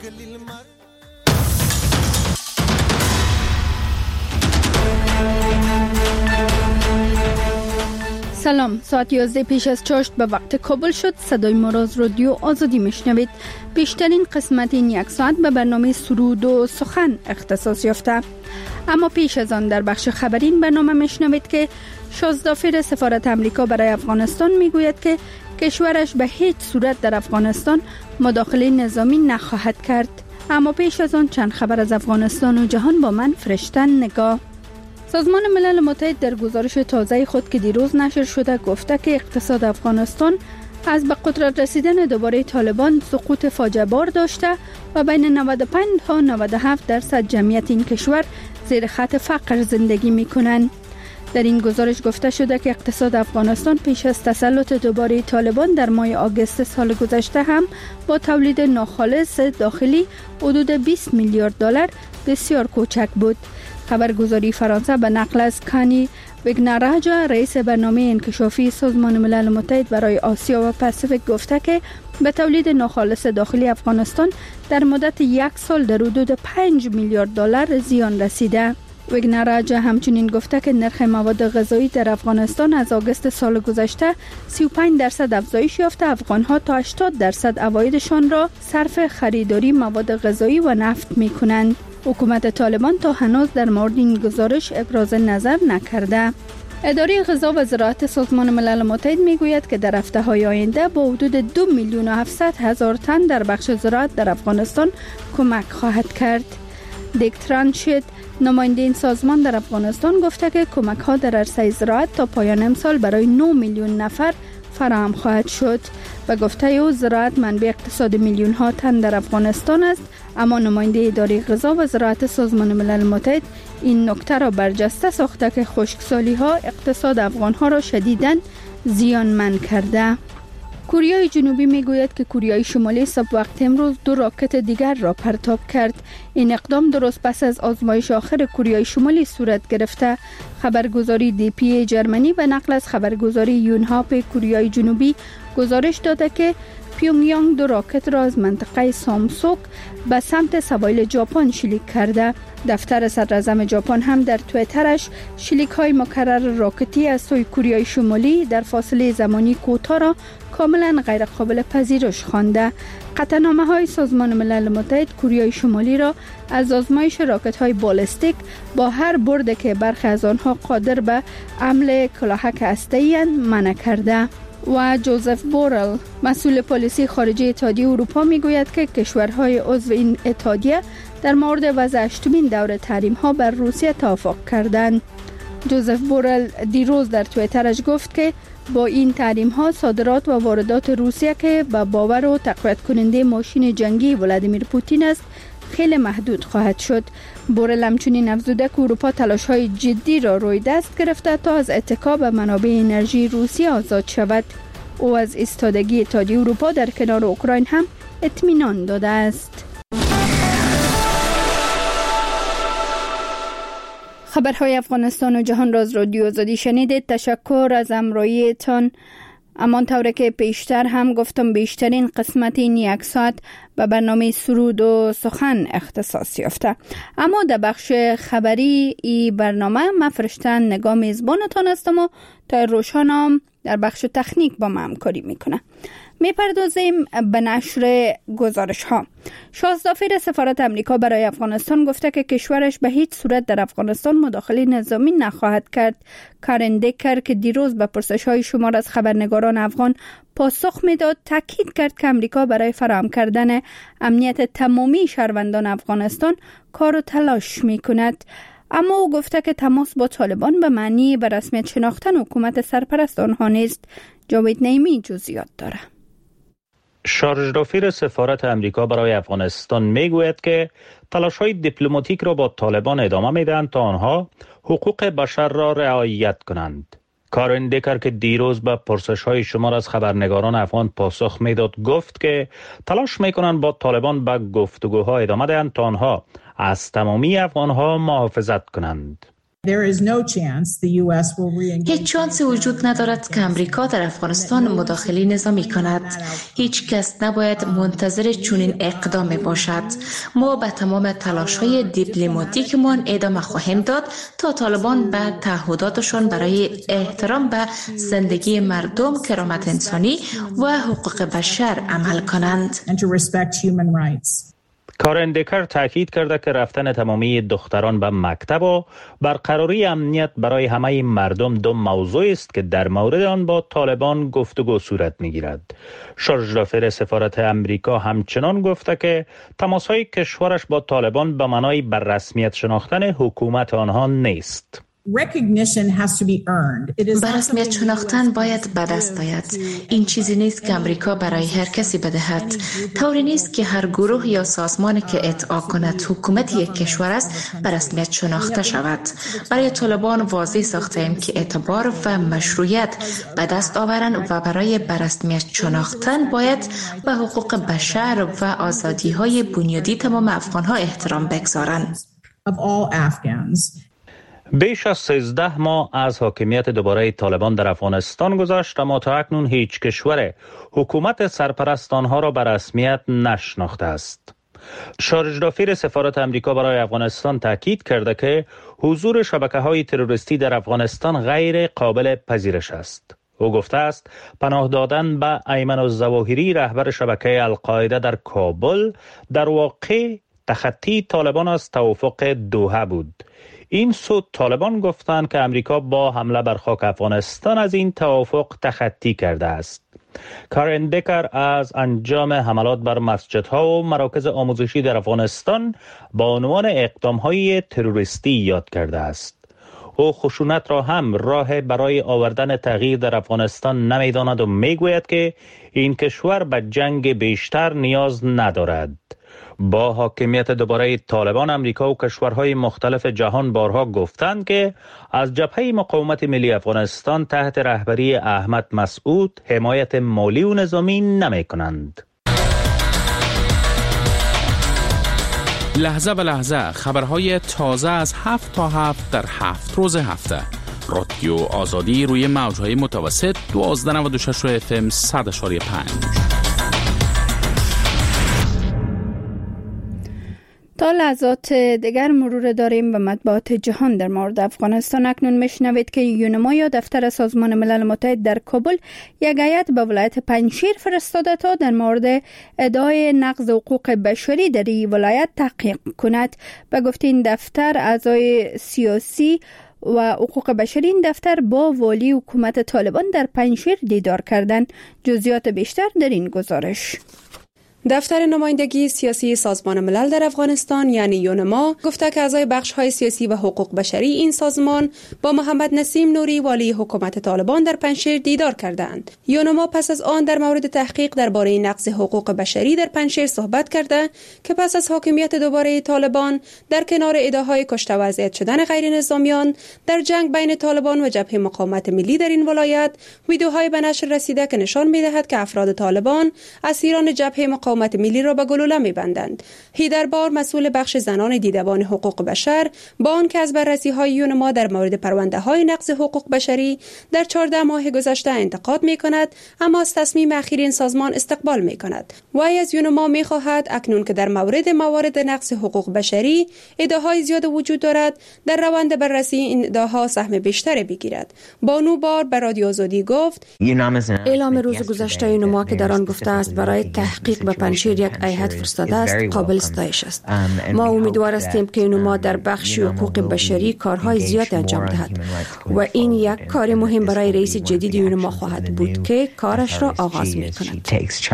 سلام، ساعت 11 پیش از چاشت به وقت کابل شد. صدای ما را از رادیو آزادی میشنوید. بیشترین قسمت این یک ساعت به برنامه سرود و سخن اختصاص یافته. اما پیش از آن در بخش خبری این برنامه میشنوید که شازدافیر سفارت امریکا برای افغانستان میگوید که کشورش به هیچ صورت در افغانستان مداخله نظامی نخواهد کرد. اما پیش از آن چند خبر از افغانستان و جهان با من فرشتن نگاه. سازمان ملل متحد در گزارش تازه خود که دیروز نشر شده گفته که اقتصاد افغانستان از به قدرت رسیدن دوباره طالبان سقوط فاجعه بار داشته و بین 95 تا 97% جمعیت این کشور زیر خط فقر زندگی می کنند. در این گزارش گفته شده که اقتصاد افغانستان پیش از تسلط دوباره طالبان در ماه آگوست سال گذشته هم با تولید ناخالص داخلی حدود 20 میلیارد دلار بسیار کوچک بود. خبرگزاری فرانسه به نقل از کانی وگنراجا رئیس برنامه انکشافی سازمان ملل متحد برای آسیا و پاسیفیک گفته که به تولید ناخالص داخلی افغانستان در مدت یک سال در حدود 5 میلیارد دلار زیان رسیده. وگنراجا همچنین گفته که نرخ مواد غذایی در افغانستان از آگوست سال گذشته 35% افزایش یافته. افغانها تا 80% عوایدشان را صرف خریداری مواد غذایی و نفت می کنند. حکومت طالبان تا هنوز در مورد این گزارش ابراز نظر نکرده. اداره غذا و زراعت سازمان ملل متحد میگوید که در هفته‌های آینده با حدود 2,700,000 تن در بخش زراعت در افغانستان کمک خواهد کرد. دیک ترانشید نماینده این سازمان در افغانستان گفته که کمک ها در عرصه زراعت تا پایان امسال برای 9 میلیون نفر فراهم خواهد شد و گفته او زراعت منبع اقتصاد میلیون ها تن در افغانستان است. اما نماینده اداره غذا و زراعت سازمان ملل متحد این نکته را برجسته ساخته که خشکسالی ها اقتصاد افغان ها را شدیداً زیانمند کرده. کره جنوبی میگوید که کره شمالی صبح وقت امروز 2 راکت دیگر را پرتاب کرد. این اقدام درست پس از آزمایش آخر کره شمالی صورت گرفته. خبرگزاری دی پی جرمنی به نقل از خبرگزاری یونهاپ کره جنوبی گزارش داده که پیونگیانگ 2 راکت را از منطقه سامسوک به سمت سواحل ژاپن شلیک کرده. دفتر صدراعظم ژاپن هم در توییترش شلیک های مکرر راکتی از سوی کره شمالی در فاصله زمانی کوتاه را کاملا غیر قابل پذیرش خوانده. قطعنامه های سازمان ملل متحد کره شمالی را از آزمایش راکت های بالستیک با هر برده که برخی از آنها قادر به حمل کلاهک هسته‌ای منع کرده. و جوزف بورل مسئول پالیسی خارجی اتحادیه اروپا میگوید که کشورهای عضو این اتحادیه در مورد وضع 8مین دور تحریم ها بر روسیه توافق کردند. جوزف بورل دیروز در توییترش گفت که با این تحریم ها صادرات و واردات روسیه که به باور و تقویت کننده ماشین جنگی ولادیمیر پوتین است خیلی محدود خواهد شد. بورل همچنین افزوده که اروپا تلاش‌های جدی را روی دست گرفته تا از اتکا به منابع انرژی روسیه آزاد شود. او از ایستادگی اتحادیه اروپا در کنار اوکراین هم اطمینان داده است. خبرهای افغانستان و جهان را از رادیو آزادی شنیدید. تشکر از همراهیتان. همانطور که پیشتر هم گفتم بیشترین قسمت این یک ساعت به برنامه سرود و سخن اختصاص یافته. اما در بخش خبری ای برنامه من فرشتن نگاه میزبانتان هستم و تا روشانم در بخش تکنیک با من همکاری میکنه. میپردازیم به نشر گزارش ها. شازدافیر سفارت امریکا برای افغانستان گفته که کشورش به هیچ صورت در افغانستان مداخله نظامی نخواهد کرد. کارن دیکر که دیروز به پرسش های شمار از خبرنگاران افغان پاسخ میداد تاکید کرد که امریکا برای فراهم کردن امنیت تمامی شهروندان افغانستان کار و تلاش میکند. اما او گفته که تماس با طالبان به معنی به رسمیت شناختن حکومت سرپرست آنها نیست. جاوید نعیمی جزئیات داره. شارژدافیر سفارت امریکا برای افغانستان میگوید که تلاش‌های دیپلماتیک را با طالبان ادامه میدهند تا آنها حقوق بشر را رعایت کنند. کارن دیکر که دیروز به پرسش‌های شمار از خبرنگاران افغان پاسخ میداد گفت که تلاش میکنند با طالبان به گفتگوها ادامه دهند تا آنها از تمامی افغانها محافظت کنند. هیچ شانسی وجود ندارد که امریکا در افغانستان مداخله نظامی کند. هیچ کس نباید منتظر چنین اقدامی باشد. ما به تمام تلاش‌های دیپلماتیکمان ادامه خواهیم داد تا طالبان به تعهداتشان برای احترام به زندگی مردم، کرامت انسانی و حقوق بشر عمل کنند. کارن دیکر تاکید کرده که رفتن تمامی دختران به مکتب و برقراری امنیت برای همه مردم دو موضوع است که در مورد آن با طالبان گفتگو صورت می‌گیرد. شارژ دافر سفارت امریکا همچنان گفته که تماس‌های کشورش با طالبان به معنای بر رسمیت شناختن حکومت آنها نیست. به رسمیت شناختن باید به دست آید. این چیزی نیست که امریکا برای هر کسی بدهد. طوری نیست که هر گروه یا سازمانی که ادعا کند حکومت یک کشور است به رسمیت شناخته شود. برای طالبان واضح ساختیم که اعتبار و مشروعیت به دست آورند و برای به رسمیت شناختن باید به حقوق بشر و آزادی‌های بنیادی تمام افغان‌ها احترام بگذارند. بیش از 13 ماه از حاکمیت دوباره طالبان در افغانستان گذشت، اما تا اکنون هیچ کشور حکومت سرپرست آنها را به رسمیت نشناخته است. شارژ دافر سفارت امریکا برای افغانستان تاکید کرده که حضور شبکه‌های تروریستی در افغانستان غیر قابل پذیرش است. او گفته است پناه دادن به ایمن الظواهری رهبر شبکه القاعده در کابل در واقع تخطی طالبان از توافق دوحه بود. این سو طالبان گفتند که امریکا با حمله بر خاک افغانستان از این توافق تخطی کرده است. کارن دیکر از انجام حملات بر مسجدها و مراکز آموزشی در افغانستان با عنوان اقدام‌های تروریستی یاد کرده است. او خشونت را هم راه برای آوردن تغییر در افغانستان نمی‌داند و می‌گوید که این کشور به جنگ بیشتر نیاز ندارد. با حاکمیت دوباره طالبان، امریکا و کشورهای مختلف جهان بارها گفتند که از جبهه مقاومت ملی افغانستان تحت رهبری احمد مسعود حمایت مالی و نظامی نمی کنند. لحظه به لحظه خبرهای تازه از 7 تا 7 در 7 روز هفته. رادیو آزادی روی موجهای متوسط 1296 FM 100.5. تا لحظات دیگر مرور داریم به مطبوعات جهان در مورد افغانستان. اکنون میشنوید که یونما یا دفتر سازمان ملل متحد در کابل یک هیئت به ولایت پنجشیر فرستاده تا در مورد ادعای نقض حقوق بشری در این ولایت تحقیق کند. به گفته این دفتر، اعضای سیاسی و حقوق بشری این دفتر با والی حکومت طالبان در پنجشیر دیدار کردند. جزئیات بیشتر در این گزارش. دفتر نمایندگی سیاسی سازمان ملل در افغانستان یعنی یونما گفته که اعضای بخش‌های سیاسی و حقوق بشری این سازمان با محمد نسیم نوری والی حکومت طالبان در پنجشیر دیدار کردند. یونما پس از آن در مورد تحقیق درباره نقض حقوق بشری در پنجشیر صحبت کرده که پس از حاکمیت دوباره طالبان در کنار ادعاهای کشته و اذیت شدن غیر نظامیان در جنگ بین طالبان و جبهه مقاومت ملی در این ولایت، ویدیوهای به نشر رسیده که نشان می‌دهد که افراد طالبان اسیران جبهه مقاومت ملی را به گلوله می‌بندند. هیدربار، مسئول بخش زنان دیدبان حقوق بشر، با آنکه از بررسی‌های یونما در مورد پرونده‌های نقض حقوق بشری در 14 ماه گذشته انتقاد می‌کند، اما از تصمیم اخیر این سازمان استقبال می‌کند. وی از یونما می‌خواهد اکنون که در موارد نقض حقوق بشری ادعاهای زیاد وجود دارد، در روند بررسی این ادعاها سهم بیشتری بگیرد. بانو بار به رادیو آزادی گفت: اعلام روز گذشته یونما که در آن گفته است برای تحقیق به پنجشیر یک هیئت فرستاده است قابل ستایش است. ما امیدوار هستیم که یونما در بخش حقوق بشری کارهای زیاد انجام دهد و این یک کار مهم برای رئیس جدید یونما خواهد بود که کارش را آغاز می‌کند.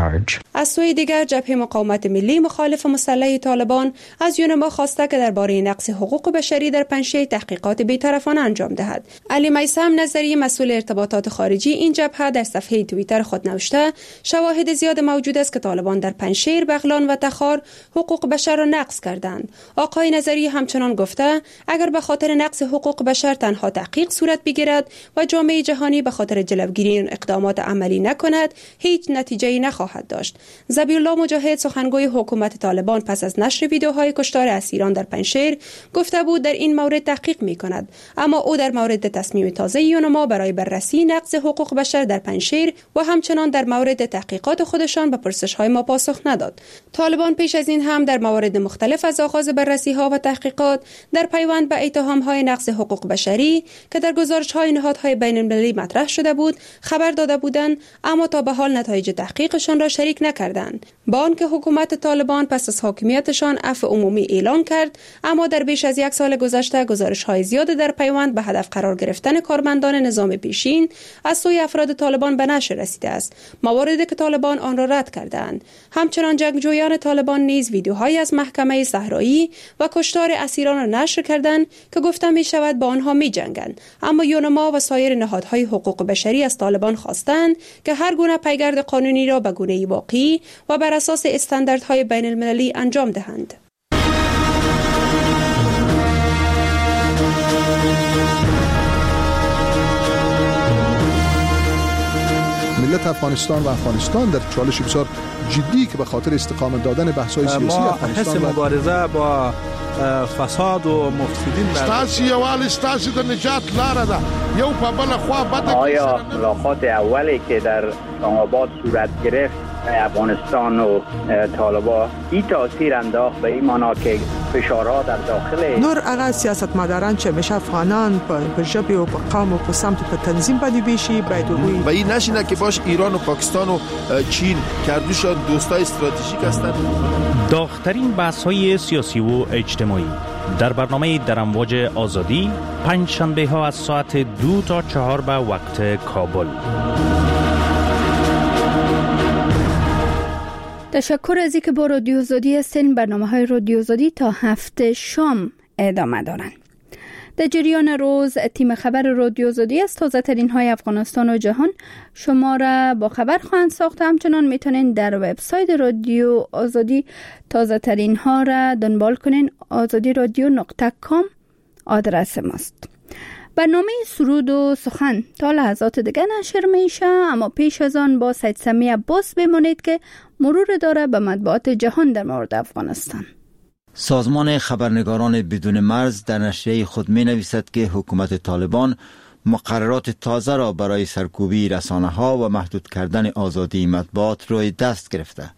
از سوی دیگر، جبهه مقاومت ملی مخالف مسلح طالبان از یونما خواسته که درباره نقض حقوق بشری در پنجشیر تحقیقات بی‌طرفانه انجام دهد. علی میثم نظری، مسئول ارتباطات خارجی این جبهه، در صفحه توییتر خود نوشته: شواهد زیاد موجود است که طالبان در پنجشیر، بغلان و تخار حقوق بشر را نقض کردند. آقای نظری همچنان گفته اگر به خاطر نقض حقوق بشر تنها تحقیق صورت بگیرد و جامعه جهانی به خاطر جلوگیری این اقدامات عملی نکند، هیچ نتیجه‌ای نخواهد داشت. ذبیح الله مجاهد، سخنگوی حکومت طالبان، پس از نشر ویدیوهای کشتار اسیران در پنجشیر گفته بود در این مورد تحقیق می‌کند، اما او در مورد تصمیم تازه یونما برای بررسی نقض حقوق بشر در پنجشیر و همچنان در مورد تحقیقات خودشان به پرسش‌های ما پاسخ نداد. طالبان پیش از این هم در موارد مختلف از آغاز بررسی‌ها و تحقیقات در پیوند به اتهام‌های نقض حقوق بشری که در گزارش‌های نهادهای بین‌المللی مطرح شده بود خبر داده بودند، اما تا به حال نتایج تحقیقشان را شریک نکردند. با آنکه حکومت طالبان پس از حاکمیتشان عفو عمومی اعلان کرد، اما در بیش از یک سال گذشته گزارش‌های زیاد در پیوند به هدف قرار گرفتن کارمندان نظام پیشین از سوی افراد طالبان به نشر رسیده است، مواردی که طالبان آن را رد کردند. همچنان جنگجویان طالبان نیز ویدیوهایی از محکمه صحرایی و کشتار اسیران را نشر کردند که گفته می شود با آنها می جنگند، اما یونما و سایر نهادهای حقوق بشری از طالبان خواستند که هر گونه پیگرد قانونی را به گونه‌ای واقعی و بر اساس استانداردهای بین المللی انجام دهند. ملت افغانستان و افغانستان در چالش بسیار جدی که به خاطر استقامت دادن بحث‌های سیاسی افغانستان ما مبارزه با فساد و مفسدین ستاسي یوال ستاسي د نجات لاره ده یو په بل خوا بده. آیا ملاقات اولی که در اسلام آباد صورت گرفت افغانستان و طالبان این تاثیر انداخت به این معنا که فشارها در داخل نور هغه سیاستمداران چې همیشه افغانان په ژبه او په قوم او په سمت په تنظیم باندې بیشي باید وګوري و این نشینه که باش ایران و پاکستان و چین کردوشان دوستای استراتژیک هستند. داغ‌ترین بحث‌های سیاسی و اجتماعی در برنامه در امواج آزادی پنجشنبه ها از ساعت 2 تا 4 به وقت کابل. تشکر از اینکه با رادیو آزادی هستین. برنامه‌های رادیو آزادی تا 7 شام ادامه دارند. در جریان روز تیم خبر رادیو آزادی از تازه ترین های افغانستان و جهان شما را با خبر خواهند ساخت. همچنان میتونین در وبسایت رادیو آزادی تازه ترین ها را دنبال کنین. azadiradio.com آدرس ماست. برنامه سرود و سخن تا لحظات دیگه نشر میشه، اما پیش از آن با سید سمی عباس بمانید که مرور داره به مطبوعات جهان در مورد افغانستان. سازمان خبرنگاران بدون مرز در نشریه خود می نویسد که حکومت طالبان مقررات تازه را برای سرکوبی رسانه ها و محدود کردن آزادی مطبوعات روی دست گرفته.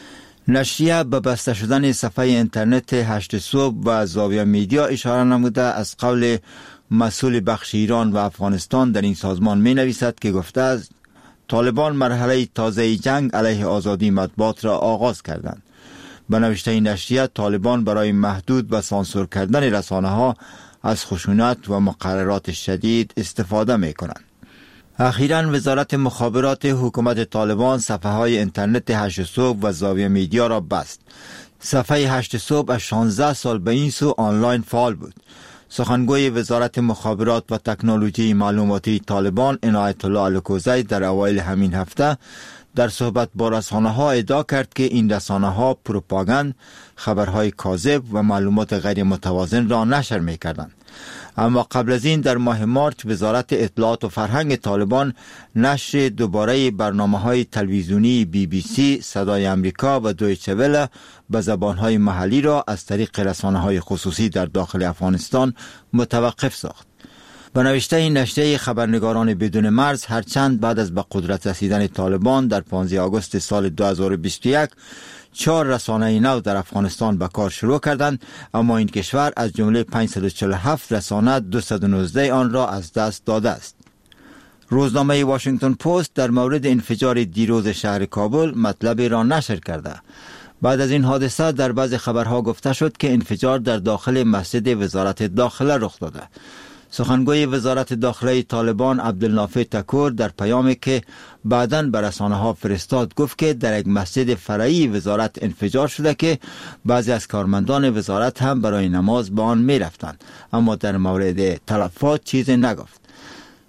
نشریه به بسته شدن صفحه اینترنت 8 صبح و زاویه میدیا اشاره نموده از قول مسئول بخش ایران و افغانستان در این سازمان می نویسد که گفته است طالبان مرحله تازه جنگ علیه آزادی مطبوعات را آغاز کردند. به نوشته این نشریه طالبان برای محدود و سانسور کردن رسانه ها از خشونت و مقررات شدید استفاده می کنند. اخیراً وزارت مخابرات حکومت طالبان صفحه های اینترنت 8 صبح و زاویه میدیا را بست. صفحه 8 صبح از 16 سال به این سو آنلاین فعال بود. سخنگوی وزارت مخابرات و تکنولوژی معلوماتی طالبان عنایت الله الکوزی در اوایل همین هفته در صحبت با رسانه ها ادعا کرد که این رسانه ها پروپاگاند، خبرهای کاذب و معلومات غیر متوازن را نشر می کردند. اما قبل از این در ماه مارچ وزارت اطلاعات و فرهنگ طالبان نشر دوباره برنامه‌های تلویزیونی BBC، صدای امریکا و دویچه وله به زبان‌های محلی را از طریق رسانه‌های خصوصی در داخل افغانستان متوقف ساخت. به نوشته این نشریه خبرنگاران بدون مرز هرچند بعد از به قدرت رسیدن طالبان در 15 آگوست سال 2021 4 رسانه نو در افغانستان به کار شروع کردند، اما این کشور از جمله 547 رسانه 219 آن را از دست داده است. روزنامه واشنگتن پست در مورد انفجار دیروز شهر کابل مطلبی را نشر کرده. بعد از این حادثه در بعض خبرها گفته شد که انفجار در داخل مسجد وزارت داخله رخ داده. سخنگوی وزارت داخله طالبان عبدالنافع تکور در پیامی که بعداً به رسانه ها فرستاد گفت که در یک مسجد فرعی وزارت انفجار شده که بعضی از کارمندان وزارت هم برای نماز به آن می رفتند، اما در مورد تلفات چیزی نگفت.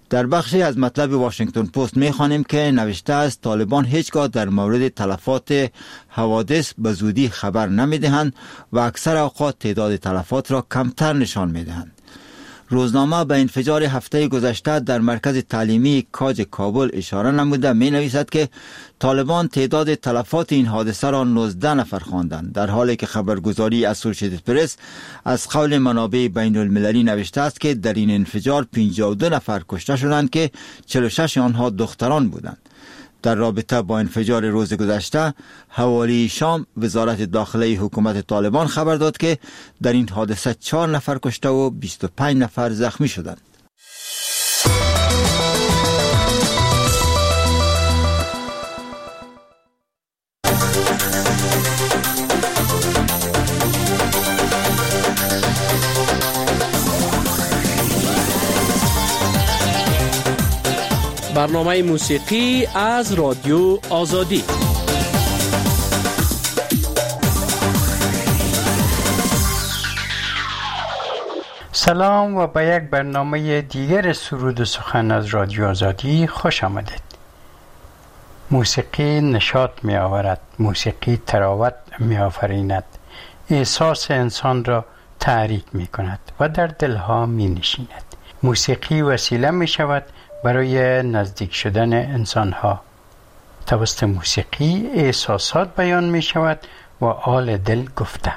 در بخشی از مطلب واشنگتن پست می‌خوانیم که نوشته است طالبان هیچگاه در مورد تلفات حوادث به زودی خبر نمی‌دهند و اکثر اوقات تعداد تلفات را کمتر نشان می‌دهند. روزنامه به انفجار هفته گذشته در مرکز تعلیمی کاج کابل اشاره نموده می‌نویسد که طالبان تعداد تلفات این حادثه را 19 نفر خواندند، در حالی که خبرگزاری اسوسییتد پرس از قول منابع بین المللی نوشته است که در این انفجار 52 نفر کشته شدند که 46 آنها دختران بودند. در رابطه با انفجار روز گذشته حوالی شام وزارت داخله حکومت طالبان خبر داد که در این حادثه 4 نفر کشته و 25 نفر زخمی شدند. برنامه موسیقی از رادیو آزادی. سلام و به یک برنامه دیگر سرود و سخن از رادیو آزادی خوش آمدید. موسیقی نشاط می آورد، موسیقی تراوت می آفریند، احساس انسان را تحریک می کند و در دلها می نشیند. موسیقی وسیله می شود برای نزدیک شدن انسانها. توسط موسیقی احساسات بیان می شود و حال دل گفته.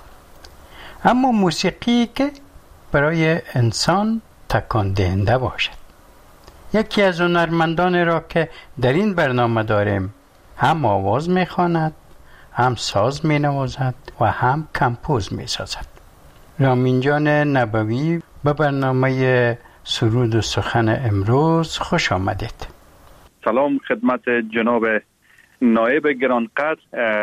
اما موسیقی که برای انسان تکان دهنده باشد. یکی از هنرمندان را که در این برنامه داریم هم آواز می خواند، هم ساز می نوازد و هم کمپوز می سازد. رامین جان نبوی به برنامه سرود و سخن امروز خوش آمدید. سلام خدمت جناب نایب گرانقدر،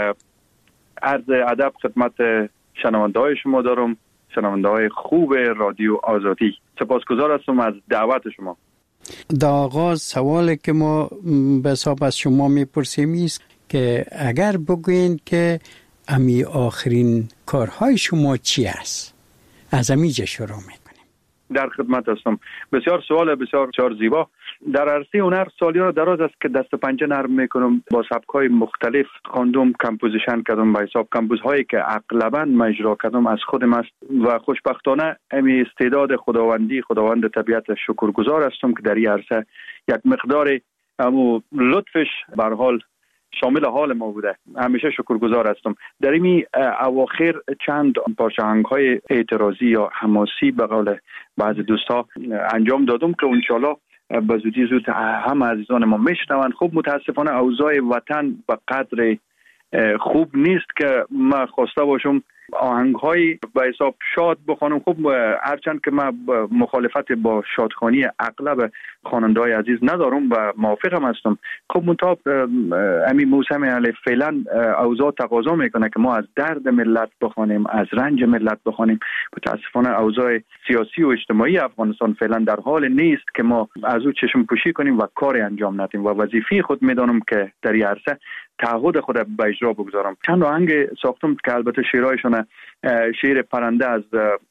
عرض ادب خدمت شنونده های شما دارم، شنونده های خوب رادیو آزادی. سپاسگزار هستم از دعوت شما. در آغاز سوالی که ما به حساب از شما میپرسیم است که اگر بگوین که امی آخرین کارهای شما چی است؟ از امیجا شروع میکنیم. در خدمت هستم. بسیار سوال بسیار زیبا. در عرصه هنر سالیان دراز است که دست پنجه نرم میکنم، با سبک‌های مختلف خواندم، کمپوزیشن کردم، به حساب کمپوزهایی که اغلباً اجرا کردم از خودم است و خوشبختانه امی استعداد خداوند طبیعت شکرگزار هستم که در این عرصه یک مقدار لطفش به هر حال شامل حال ما بوده. همیشه شکرگزار هستم. در این اواخر چند پارچه‌های اعتراضی یا حماسی به قول بعضی دوستا انجام دادم که انشالله به زودی زود هم عزیزان ما میشنوند. خب متاسفانه اوضاع وطن به قدر خوب نیست که ما خواسته باشم آهنگ‌های به حساب شاد بخوانم. خب هرچند که من مخالفت با شادخوانی اغلب خواننده‌های عزیز ندارم و موافقم هستم، خب منتها همین موسم فعلا اوضاع تقاضا میکنه که ما از درد ملت بخوانیم، از رنج ملت بخوانیم. متاسفانه اوضاع سیاسی و اجتماعی افغانستان فعلا در حال نیست که ما از او چشم پوشی کنیم و کاری انجام ندیم و وظیفه خود میدانم که در این عرصه تعهد خود به اجرا بگذارم. چند آهنگ ساختم که البته شعرهایشون شعر پرنده از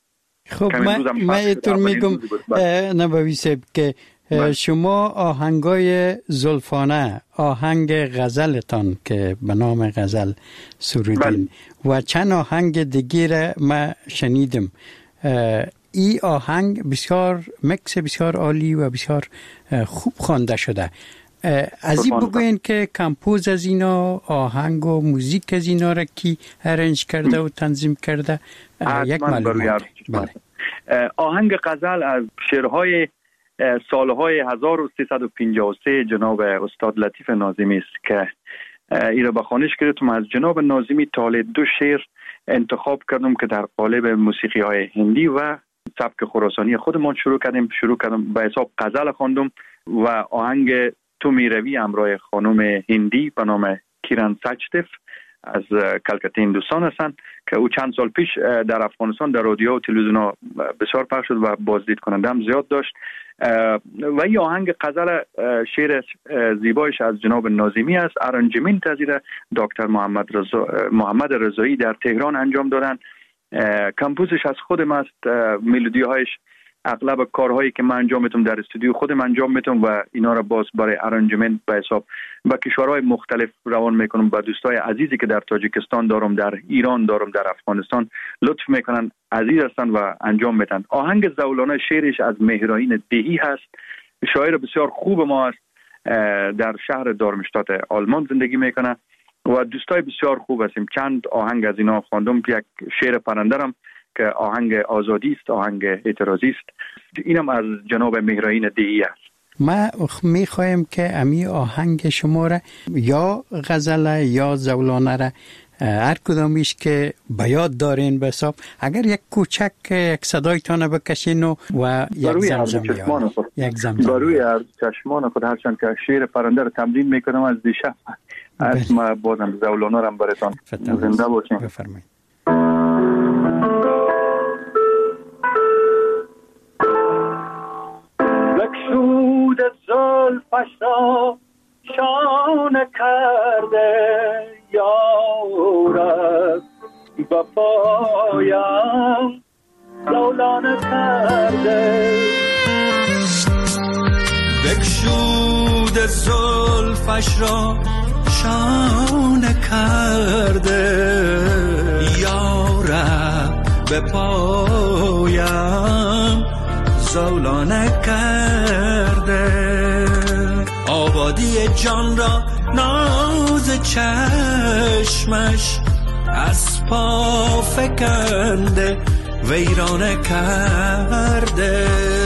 خب من اینطور میگم نبوی صاحب که شما آهنگای زلفانه، آهنگ غزلتان که به نام غزل سرودین و چند آهنگ دیگه من شنیدم. این آهنگ بسیار مکس بسیار عالی و بسیار خوب خوانده شده. از این بگوین که کمپوز از اینا، آهنگ و موزیک از اینا را کی ارنج کرده و تنظیم کرده؟ یک معلومات. آهنگ غزل از شعرهای سالهای 1353 جناب استاد لطیف ناظمی است که این را به خوانش کردم. از جناب ناظمی تاله 2 شعر انتخاب کردم که در قالب موسیقی های هندی و سبک خراسانی خودمان شروع کردم به حساب غزل خواندم و آهنگ تو میروی همراه خانم هندی به نام کیران سچدف از کلکته هندوستان هستند که او چند سال پیش در افغانستان در رادیو و تلویزیون بسیار پخش شد و بازدید کننده هم زیاد داشت. و این آهنگ غزل شعر زیبایش از جناب ناظمی است. ارنجمنت از دکتر محمد رضایی در تهران انجام دادن. کمپوزش از خودم است. ملودی هایش اغلب کارهایی که من انجام میتونم در استودیو خودم انجام میتونم و اینا را باز برای ارنجمنت به حساب با کشورهای مختلف روان میکنم. با دوستای عزیزی که در تاجیکستان دارم، در ایران دارم، در افغانستان لطف میکنن، عزیز هستن و انجام میدن. آهنگ زولانه شعرش از مهرائین دهی هست، شاعر بسیار خوب ما است، در شهر دارمشتات آلمان زندگی میکنه و دوستای بسیار خوب هستیم. چند آهنگ از اینا خواندم. یک شعر پرندرم که آهنگ آزادی است، آهنگ اعتراضی است، اینم از جناب مهرائین دهی است. ما میخوایم که امی آهنگ شما را یا غزل یا زولانه را هر کدامیش که به یاد دارین به حساب اگر یک کوچک یک صدایتان بکشین و یک زمزمه بروی از چشمان خود هرچند که شعر پرنده را تمرین میکنم از دیشب از ما بازم زولانه را براتان زنده باشیم. بفرمایید. بکشود زلفش را شانه کرده یارب با پایم زولانه کرده. بکشود زلفش را شانه کرده یارب به پایم زولانه کرده. آبادی جان را ناز چشمش از پا فکنده ویرانه کرده.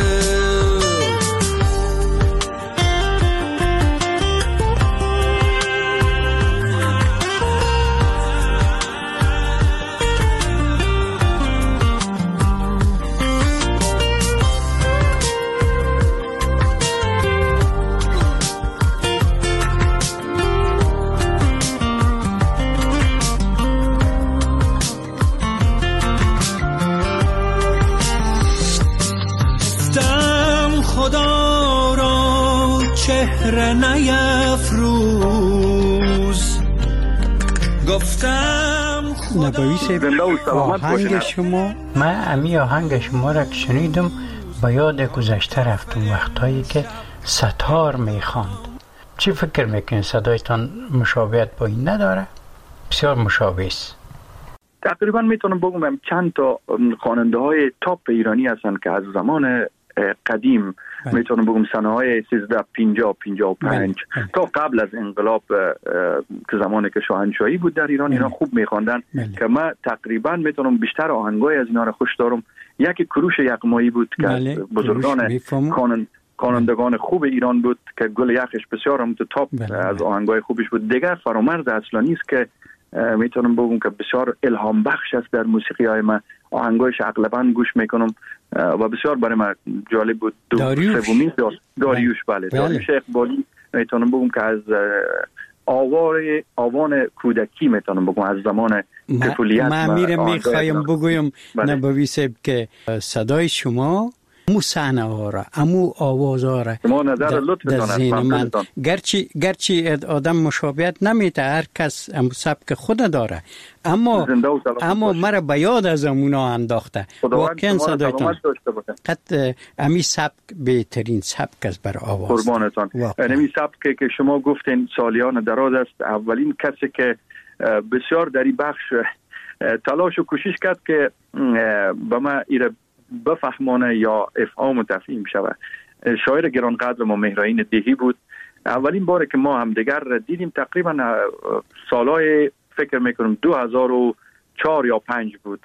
چهره نیفروز گفتم نبویس آهنگ شما، من امی آهنگ شما را که شنیدم با یاد گذشته رفتم، وقتایی که ستار میخواند. چی فکر میکنید صدایتان مشابهت با این نداره؟ بسیار مشابه است. تقریبا میتونم بگم چند تا خواننده های تاپ ایرانی هستن که از زمان قدیم میتونم بگم سنه های 1350-55 تا قبل از انقلاب که زمانی که شاهنشاهی بود در ایران اینا خوب میخواندن که من تقریبا میتونم بیشتر آهنگای از اینا رو خوش دارم. یکی کروش یغمایی بود که از بزرگان خوانندگان خوب ایران بود که گل یخش بسیار هم تو تاپ از آهنگای خوبش بود. دیگر فرامرز اصلانی است که میتونم بگم که بسیار الهام بخش است در موسیقی های من، آهنگایش اغلبا گوش میکنم و بسیار برای من جالب بود. سومی داریوش، بله داریوش اقبالی میتونم بگم که از آوان کودکی میتونم بگم از زمان طفولیت من میخوایم بگویم نبوی صاحب که صدای شما امو صحنه ها را امو آواز ها را در ذهن من گرچه آدم مشابهت نمیده، هر کس امو سبک خود داره، اما مرا به یاد از امونا انداخته. واقعا صدایتان قد امی سبک بهترین سبک است بر آواز. قربانتان. امی سبک که شما گفتین سالیان دراز است، اولین کسی که بسیار در این بخش تلاش و کوشش کرد که به ما ایره بفهمانه یا افهام و تفهیم شود. شاعر گرانقدر ما مهرائین دهی بود. اولین باره که ما هم دیگر دیدیم تقریبا سالهای فکر میکنم 2004 یا 5 بود.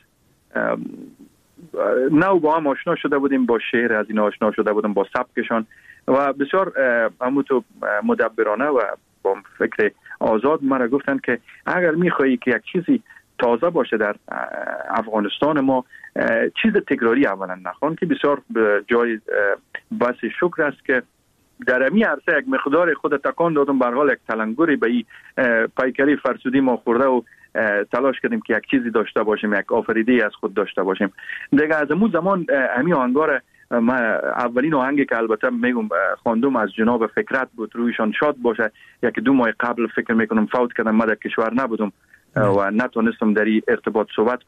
نو با هم آشنا شده بودیم، با شعر از این آشنا شده بودیم، با سبکشان و بسیار همونطور مدبرانه و با فکر آزاد مرا گفتن که اگر میخوایی که یک چیزی تازه باشه در افغانستان ما، چیز تکراری اولا نخوان، که بسیار جای بس شکر است که در امی عرصه یک مقدار خود تکان دادم. به هر حال یک تلنگری به این پیکری فرسودی ما خورده و تلاش کردیم که یک چیزی داشته باشیم، یک آفریده از خود داشته باشیم. دیگه از اون زمان امی آهنگار من اولین آهنگی که البته میگم خواندم از جناب فکرت بود، رویشان شاد باشه. یک 2 ماه قبل فکر میکنم فوت کردم، من در کشور نبودم و نتونستم در این ارتباط صحبت کنم.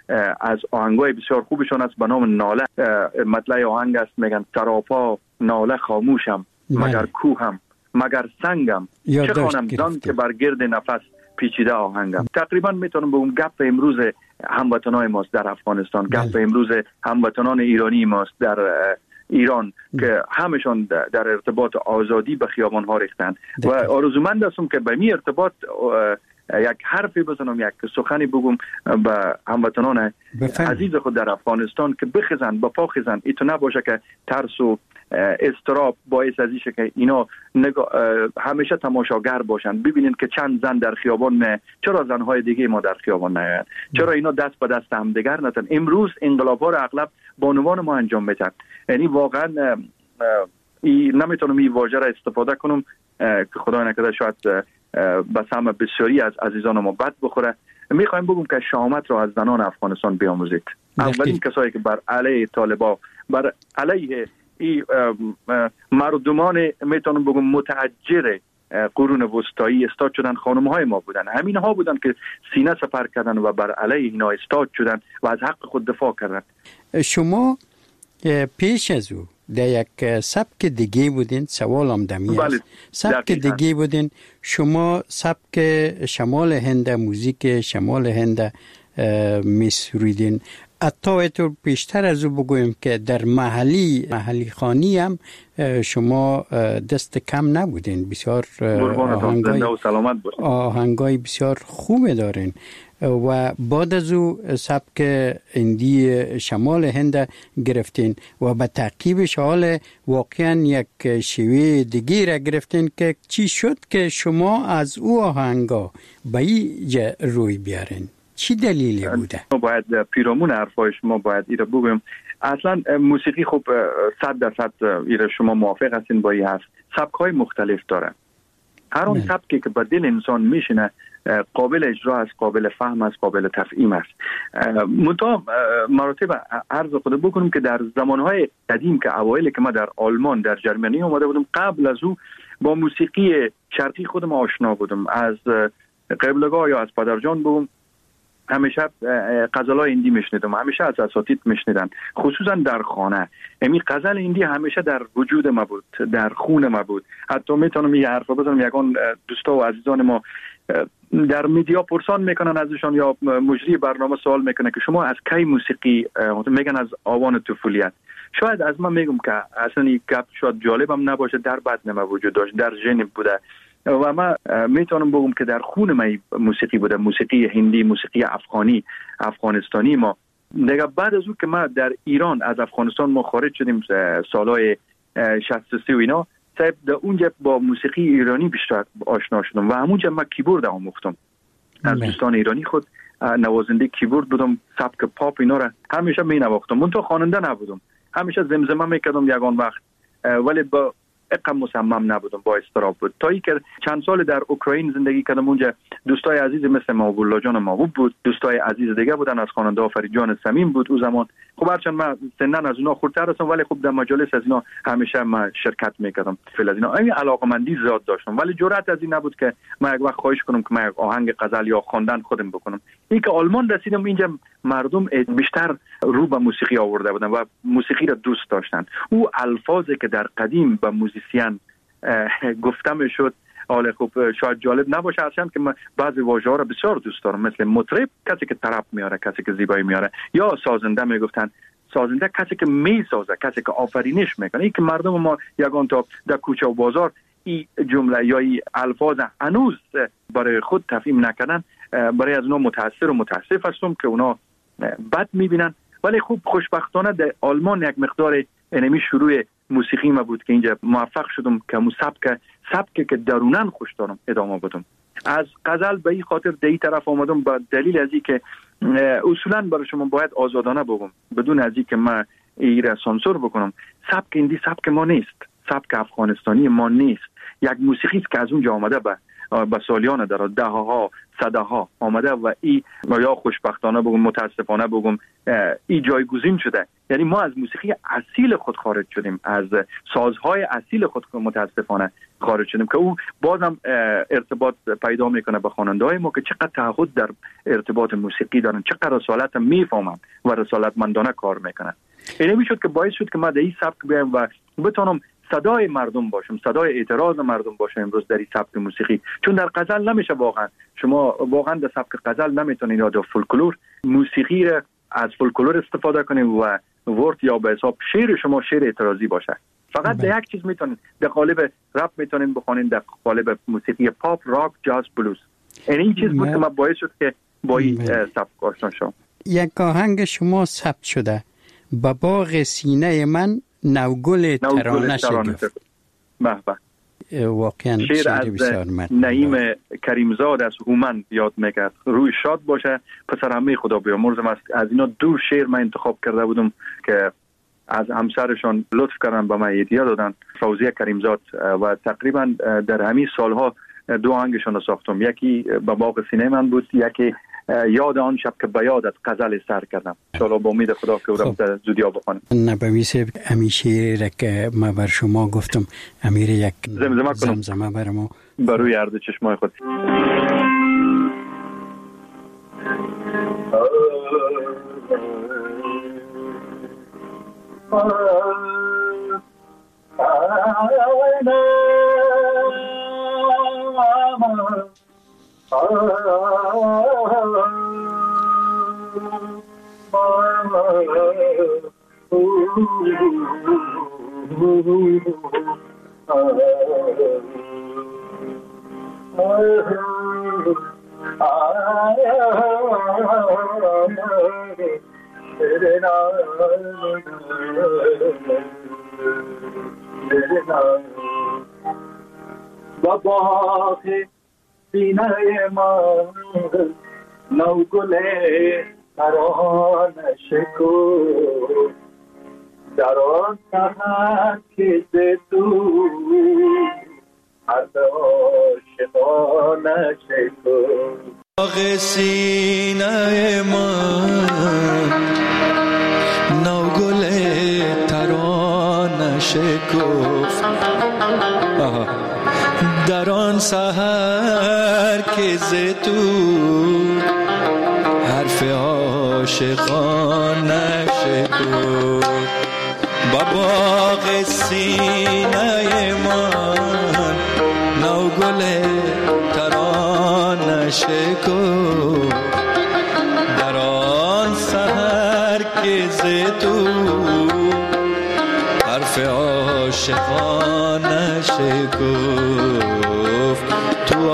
از آهنگای بسیار خوبشون است به نام ناله. مطلع آهنگ است میگن سراپا ناله خاموشم مگر کوهم مگر سنگم چه خوانم زان که بر گرد نفس پیچیده آهنگم. تقریبا میتونم بگم گپ امروز هموطنان ماست در افغانستان، گپ امروز هموطنان ایرانی ماست در ایران که همشون در ارتباط آزادی به خیابان ها ریختن و آرزومند هستم که به می ارتباط یک حرفی بزنم، یک سخنی بگم به هموطنان عزیز خود در افغانستان که بخزن با پا خزن. ایتو نباشه که ترس و استراب باعث از ایشه که اینا همیشه تماشاگر باشن، ببینین که چند زن در خیابان، چرا زنهای دیگه ما در خیابان نیاین، چرا اینا دست به دست همدیگر نتن. امروز انقلاب‌ها را اغلب بانوان ما انجام میدن. یعنی واقعا نمیتونم این واژه را استفاده کنم که خدای نکرده شاید به سهم بسیاری از عزیزان ما بد بخوره. میخوایم بگم که شهامت را از زنان افغانستان بیاموزید. اولین کسایی که بر علیه طالبان، بر علیه این مردمان میتونم بگم متحجر قرون وسطایی استاد شدن خانم‌های ما بودن. همین ها بودن که سینه سپر کردن و بر علیه اینا استاد شدن و از حق خود دفاع کردن. شما پیش از او در یک سبک دیگه بودین، سوالم دمی است. سبک دیگه بودین شما، سبک شمال هند، موزیک شمال هند میسرویدین. حتی تو بیشتر از او بگویم که در محلی خانی هم شما دست کم نبودین، بسیار آهنگای بسیار خوب دارین و بعد از او سبک هندی شمال هند گرفتین و به تعقیبش حال واقعا یک شیوه دیگه را گرفتین که چی شد که شما از او آهنگا به اینجا روی بیارین؟ چی دلیلی بوده؟ ما باید پیرامون حرفای شما باید ایره بگویم. اصلا موسیقی خب 100% ایره شما موافق هستین با این حرف، سبک‌های مختلف داره. هر اون سبکی که به دل انسان میشینه قابل اجرا است، قابل فهم است، قابل تفهیم است. منتها مراتب عرض خود بکنم که در زمانهای قدیم که اوایل که ما در آلمان، در جرمنی اومده بودم، قبل از او با موسیقی شرقی خودم آشنا بودم. از قبلگاه یا از پدرجان بودم همیشه غزلای هندی میشنیدم، همیشه از اساتید میشنیدم، خصوصا در خانه. یعنی غزل هندی همیشه در وجود ما بود، در خون ما بود. حتی میتونم یه حرف بزنم، یگان دوستا و عزیزان ما در میدیا پرسان میکنن ازشان یا مجری برنامه سوال میکنه که شما از کی موسیقی، میگن از آوان طفولیت. شاید از من میگم که اصلا این گپ شاید جالبم نباشه، در بدن ما وجود داشت، در ژن بوده و من میتونم بگم که در خون ما موسیقی بوده، موسیقی هندی، موسیقی افغانستانی ما. دیگه بعد از اون که ما در ایران از افغانستان ما خارج شدیم سالهای 63 و اینا، صاحب در اونجا با موسیقی ایرانی بیشتر آشنا شدم و همونجا من کیبورد آموختم از دوستان ایرانی خود. نوازنده کیبورد بودم، سبک پاپ اینا را همیشه می نواختم. من تو خواننده نبودم، همیشه زمزمه میکردم یگان وقت، ولی با اقام مصمم نبودم، با استراب بود. تا اینکه چند سال در اوکراین زندگی کردم، اونجا دوستای عزیز مثل محبوب جان محبوب بود، دوستای عزیز دیگه بودن از خواننده ها، فرید جان صمیم بود اون زمان. خب هرچند من سنن از اونا خردتر هستم، ولی خب در مجالس از اینا همیشه من شرکت میکردم. فعلا از اینا این علاقمندی زیاد داشتم، ولی جرأت از این نبود که من یک وقت خواهش کنم که من یک آهنگ غزل یا خواندن خودم بکنم. این که آلمان رسیدم، اینجا مردم بیشتر رو به موسیقی آورده بودن و موسیقی را دوست داشتن. او الفاظی که در قدیم به موزیسین گفته میشد، حالا خب شاید جالب نباشه، هرچند که من بعضی واژه‌ها را بسیار دوست دارم، مثل مطرب کسی که طرب میاره، کسی که زیبایی میاره، یا سازنده میگفتن سازنده کسی که میسازه، کسی که آفرینش میکنه. این که مردم ما یگان تا در کوچه و بازار این جمله یا این الفاظ هنوز برای خود تفهیم نکردن، برای از اونا متأثر و متاسف هستم که اونا بد میبینن. ولی خوب خوشبختانه در آلمان یک مقدار انمی شروع موسیقی ما بود که اینجا موفق شدم که مو سبک که درونن خوش دارم ادامه بدم. از غزل به این خاطر در این طرف آمدم، با دلیل از این که اصولا برای شما باید آزادانه بگم، بدون از این که من این سانسور بکنم. سبک هندی سبک ما نیست، سبک افغانستانی ما نیست. یک موسیقی است که از اونجا آمده به سالیان در دهها صدها آمده و ای یا خوشبختانه بگم متاسفانه بگم ای جایگزین شده. یعنی ما از موسیقی اصیل خود خارج شدیم، از سازهای اصیل خود متاسفانه خارج شدیم که او بازم ارتباط پیدا میکنه به خواننده‌های ما که چقدر تعهد در ارتباط موسیقی دارن، چقدر رسالت میفهمن و رسالتمندانه کار میکنن. این میشد که باعث شد که ما در این سبک بیایم و بتونم صدای مردم باشم، صدای اعتراض مردم باشم امروز در این سبک موسیقی. چون در غزل نمیشه، واقعا شما واقعا در سبک غزل نمیتونید یا در فولکلور موسیقی را از فولکلور استفاده کنید و ورد یا به حساب شعر شما شعر اعتراضی باشه. فقط در یک چیز میتونید، در قالب رپ میتونید بخونید، در قالب موسیقی پاپ، راک، جاز، بلوز. این چیز بود که من باعث شد که با این سبک آشنا شدم. یک آهنگ شما ثبت شده، با باغ سینه من نوگل ترانه شگفت. به به. واقعا شعر از نعیم کریمزاد از هومن یاد میکرد. روی شاد باشه پسر همه خدا بیامرزم. از اینا دو شعر من انتخاب کرده بودم که از همسرشان لطف کردن به من هدیه دادن، فوزیه کریمزاد، و تقریبا در همین سالها دو آهنگشون رو ساختم. یکی به باغ سینه من بود، یکی یاد آن شب که به یادت غزل سر کردم. انشاءالله با امید خدا که اونم زودیا بخونم. نبوی صاحب همیشه را که ما بر شما گفتم امیر یک زمزمه بر ما بروی عرض چشمای خود. بابا سینه من نوگل ترانه شکفت، در آن سحر که ز تو حرف عاشقانه شکفت. باغ سینه من نوگل ترانه شکفت، در آن سحر که ز تو حرف عاشقانه شکفت. با باغ سینه من نوگل ترانه شکفت، در آن سحر که ز تو حرف عاشقانه شکفت. تو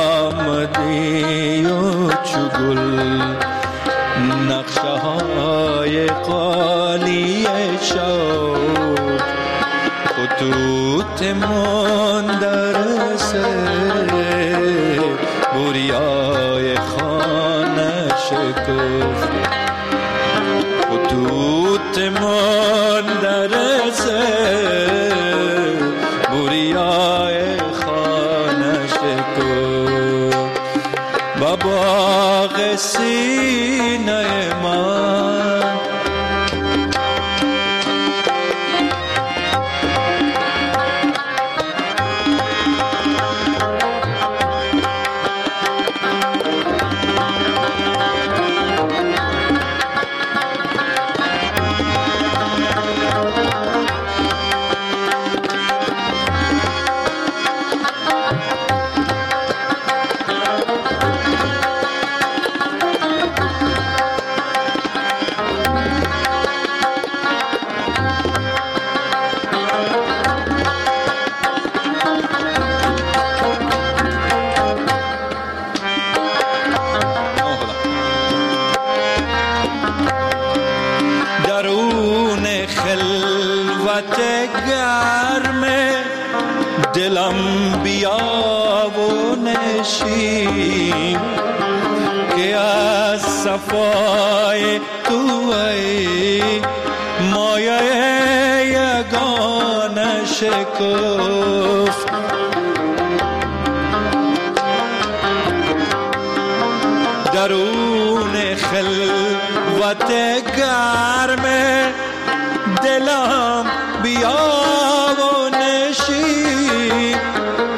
آمدی و چو گل نقشه های قالی شد، خطوط مندرس بوریای خانه شکفت، خطوط مندرس بوریای خانه شکفت. با باغ سینه من دلم بیا و نشین که از صفای تو ای مایه یگانه شکفت. درون خلوت گرم دلم بیا و نشین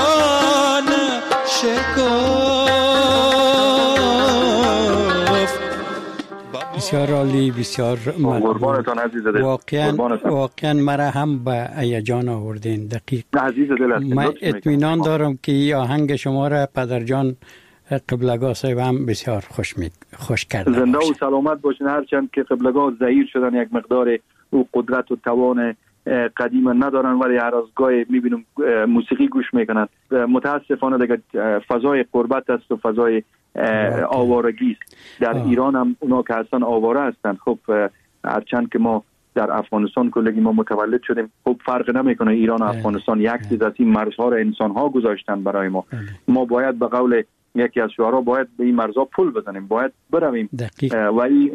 نشکافت. بسیار عالی، بسیار قربانتان عزیز دل. واقعا مرا هم به هیجان آوردین. دقیق عزیز دل هستید. من اطمینان دارم که این آهنگ شما را پدرجان قبلگاه صاحب هم بسیار خوش کرده. زنده و سلامت باشین. هرچند که قبلگاه ضعیف شدن، یک مقدار او قدرت و توان قدیم ندارن، ولی هر از گاهی میبینم موسیقی گوش میکنن. متاسفانه دیگه فضای غربت است و فضای آوارگی است. در ایران هم اونا که هستن آواره هستن. خب هرچند که ما در افغانستان کلگی ما متولد شدیم، خب فرق نمیکنه. ایران و افغانستان یک چیز از این مرزها را انسان ها گذاشتن برای ما. ما باید به قول یکی از شعرا باید به این مرزها پل بزنیم، باید برویم و این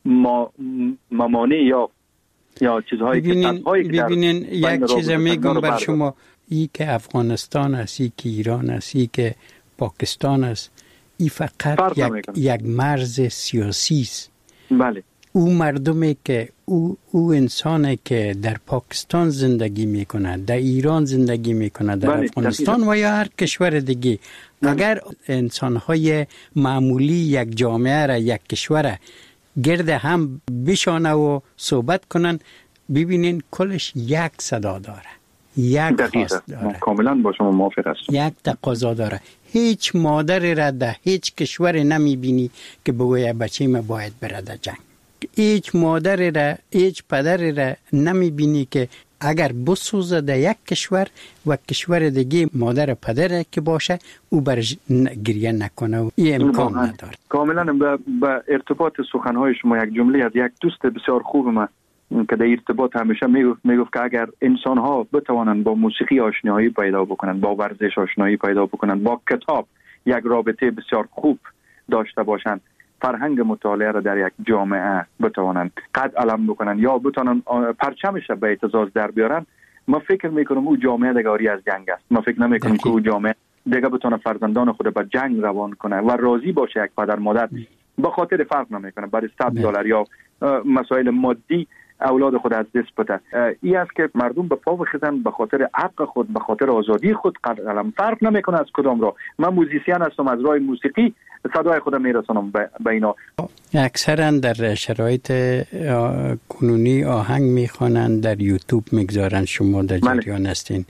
ممانع یا چیزهایی ببینین یک چیز میگم بر شما، ای که افغانستان است، ای که ایران است، ای که پاکستان است، ای فقط یک مرز سیاسی است. بله. او مردمی که او انسانی که در پاکستان زندگی میکنه، در ایران زندگی میکنه، در افغانستان و یا هر کشور دیگه، اگر انسانهای معمولی یک جامعه را، یک کشور گرد هم بشانه و صحبت کنن، ببینین کلش یک صدا داره، یک خواست داره. کاملا با شما موافق هستم. یک تقاضا داره. هیچ مادر را در هیچ کشور نمیبینی که بگویه بچه ما باید بره در جنگ. هیچ مادر را، هیچ پدر را نمیبینی که اگر بسوزه در یک کشور و کشور دیگه مادر پدر که باشه او برش گریه نکنه و این امکان نداره. کاملا به ارتباط سخنهای شما یک جمله از یک دوست بسیار خوب من که در ارتباط همیشه میگفت که اگر انسان ها بتوانند با موسیقی آشنایی پیدا بکنند، با ورزش آشنایی پیدا بکنند، با کتاب یک رابطه بسیار خوب داشته باشند، فرهنگ مطالعه را در یک جامعه بتوانند قد علم بکنن یا بتوانند پرچمش به اعتزاز در بیارن، ما فکر میکنم او جامعه دیگه آری از جنگ است. ما فکر نمیکنم که او جامعه دیگه بتونه فرزندان خود به جنگ روان کنه و راضی باشه. یک پدر مادر به خاطر فرق نمیکنه برای $100 یا مسائل مادی اولاد خود از دست بده. این است که مردم به پا بخیزن به خاطر حق خود، به خاطر آزادی خود قلم فرق نمیکنه از کدام راه. من موزیسین هستم، از راه موسیقی صدای خودم میرسونم به اینا. اکثرا در شرایط کنونی آهنگ میخوانند، در یوتیوب میگذارن، شما در جریان هستین.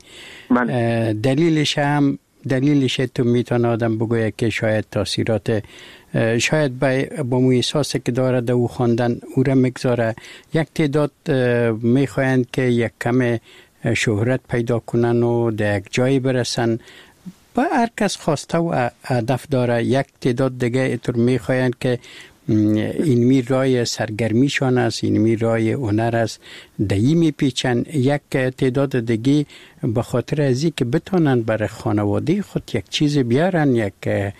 دلیلش تو میتونه آدم بگویه که شاید تاثیرات، شاید با مو احساسی که داره در او خواندن او را میگذاره. یک تعداد میخواین که یک کم شهرت پیدا کنن و در یک جایی برسن. با هر کس خواسته و هدف داره. یک تعداد دیگه اینطور میخواین که این می رای سرگرمیشان است، این می رای هنر است، دهی می پیچن. یک تعداد دیگه به خاطر ازی که بتونن برای خانواده خود یک چیز بیارن، یک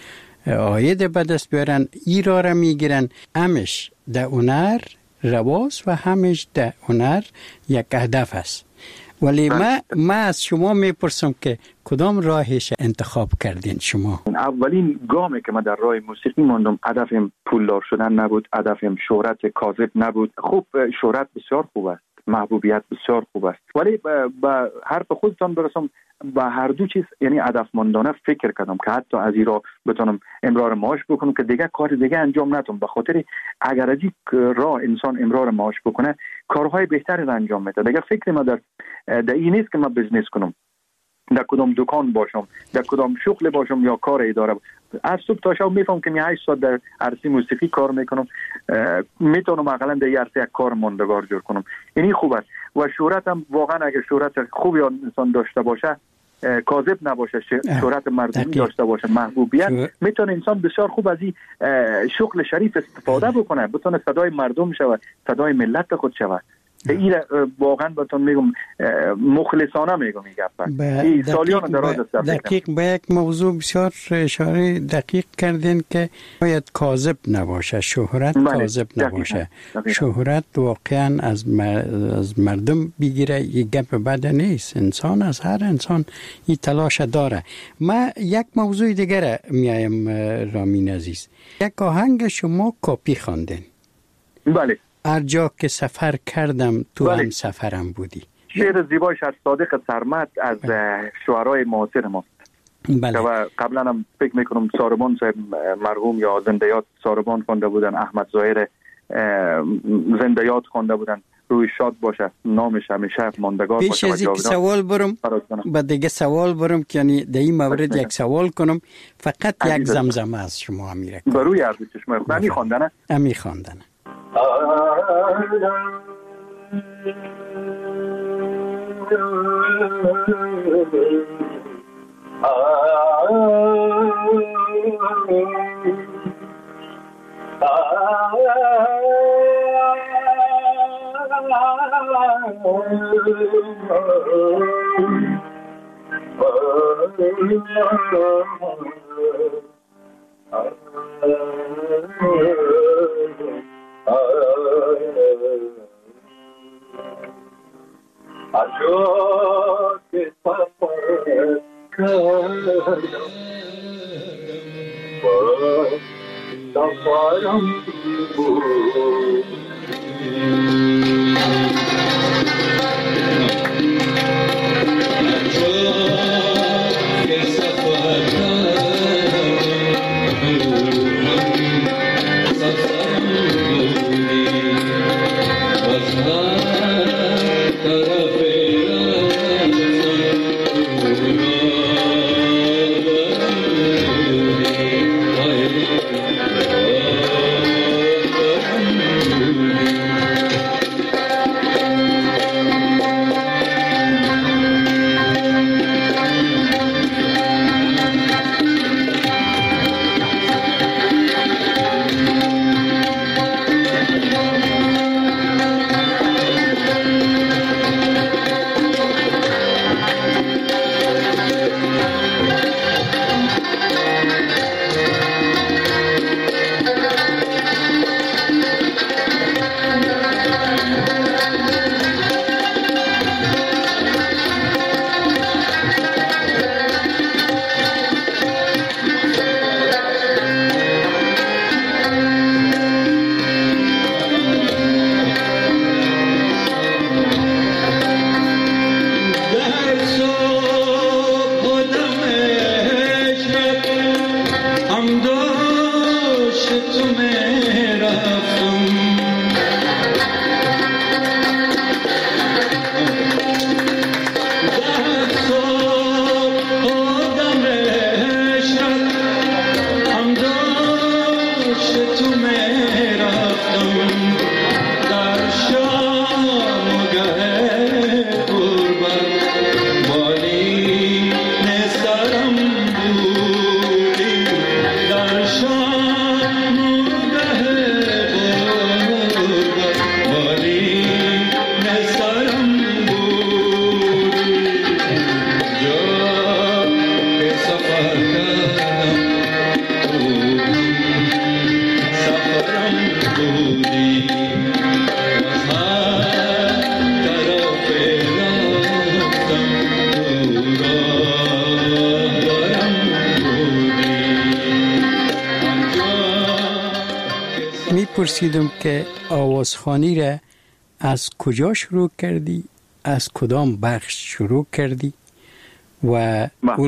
عاید به دست بیارن، ای را میگیرن. همش در هنر رواز و همش در هنر یک هدف است. ولی ما از شما میپرسم که کدام راهش انتخاب کردین شما؟ اولین گامی که من در راه موسیقی ماندم، هدفم پولدار شدن نبود، هدفم شهرت کاذب نبود. خب شهرت بسیار خوب است، محبوبیت بسیار خوب است، ولی با حرف خودتان برسم با هر دو چیز، یعنی هدفمندانه فکر کردم که حتی از این را بتونم امرار معاش بکنم که دیگه کار دیگه انجام ندم. به خاطر اگر از این راه انسان امرار معاش بکنه کارهای بهتری را انجام میده. دیگه فکر ما در این نیست که من بزنس کنم، در کدام دکان باشم، در کدام شغل باشم یا کار اداره. از صبح تا شب میفهم که 8 ساعت در عرصه موسیقی کار میکنم، میتونم حداقل در عرصه یک کار ماندگار جور کنم. یعنی خوب است. و شهرت هم واقعا اگر شهرت خوبی انسان داشته باشه، کاذب نباشه، شهرت مردمی داشته باشه، محبوبیت، میتونه انسان بسیار خوب از این شغل شریف استفاده بکنه، بتونه صدای مردم شود، صدای ملت خود شود. این واقعا بهتون میگم مخلصانه میگم این سالیان دراز است. دقیق به یک موضوع بسیار اشاره دقیق کردین که باید کاذب نباشه، شهرت کاذب نباشه. شهرت واقعا از مردم بگیره یک گپ بد نیست. انسان از هر انسان این تلاش داره. ما یک موضوع دیگر میایم رامین عزیز، یک آهنگ شما کپی خواندین. بله. هر جا که سفر کردم تو هم سفرم بودی. شعر زیبایش از صادق سرمد از شعرهای معاصر ما. که قبلا هم فکر میکنم ساربان صاحب مرحوم یا زنده یاد ساربان خوانده بودن، احمد ظاهر زنده یاد خوانده بودن، روی شاد باشه نامش همیشه ماندگار باشه. پیش از یک سوال برم با دیگه سوال برم که یعنی در این مورد یک سوال کنم، فقط یک زمزمه از شما میره بروی عرض چشمه خود امی خواندنه امی خواندنه پرسیدم که آوازخوانی را از کجا شروع کردی، از کدام بخش شروع کردی و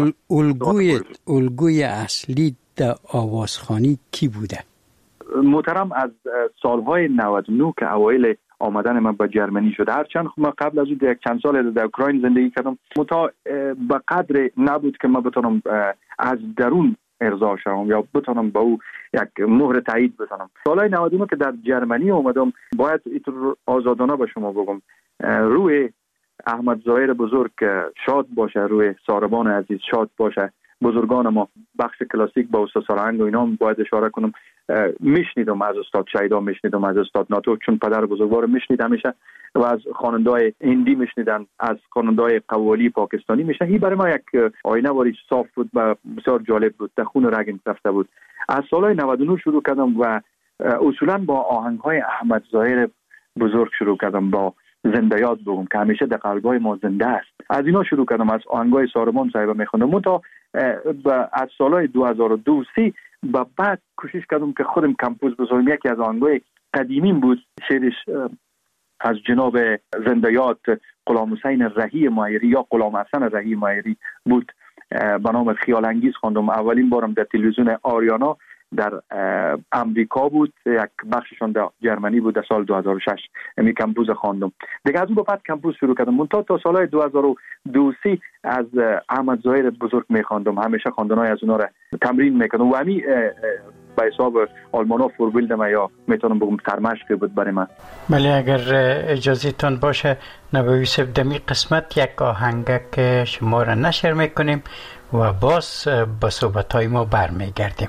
الگوی اصلی در آوازخوانی کی بوده؟ محترم از سالهای 99 که اوایل آمدن من به جرمنی شده، هرچند من قبل از اون چند سال در اوکراین زندگی کردم، متا به قدر نبود که من بتونم از درون ارضا شوم یا بتونم با او یک مهر تایید بزنم. سالهای 99 که در جرمنی اومدم، باید اینطور آزادانه به شما بگم، روی احمد ظاهر بزرگ شاد باشه، روی ساربان عزیز شاد باشه، بزرگان ما بخش کلاسیک با استاد سارهنگ و اینا باید اشاره کنم، میشنیدم از استاد شیدا، میشنیدم از استاد ناتو، چون پدر بزرگوار میشنیدم همیشه، و از خواننده‌های هندی میشنیدن، از خواننده‌های قوالی پاکستانی میشنیدن. این برای ما یک آینه واری صاف بود و بسیار جالب بود، در خون رگ رفته بود. از سالهای 99 شروع کردم و اصولا با آهنگ‌های احمد ظاهر بزرگ شروع کردم، با زنده یاد بگم که همیشه در قلب‌های ما زنده است. از اینا شروع کردم، از آهنگ‌های ساربان صاحب میخوندم. تا از سالهای 2002 و بعد کوشش کردم که خودم کمپوز بزنم. یکی از آهنگ‌های قدیمیم بود، شعرش از جناب زنده یاد غلام حسین رهی مایری یا غلام حسن رهی مایری بود. به نام خیال انگیز خواندم. اولین بارم در تلویزیون آریانا در امریکا بود، یک بخششون در جرمنی بود، در سال 2006 امی کمپوز خواندم. دیگه از اون بعد کمپوز شروع کردم. من تا سالهای 2002 از احمد ظاهر بزرگ میخواندم، همیشه خواندنای از اونا را تمرین میکردم و همی به حساب آلمانا فوربیلدم یا میتونم بگم سرمشق بود برای من. بله اگر اجازه تان باشه نبوی یوسف دمی قسمت یک آهنگ که شما را نشر میکنیم و باز با صحبتهای ما برمیگردیم.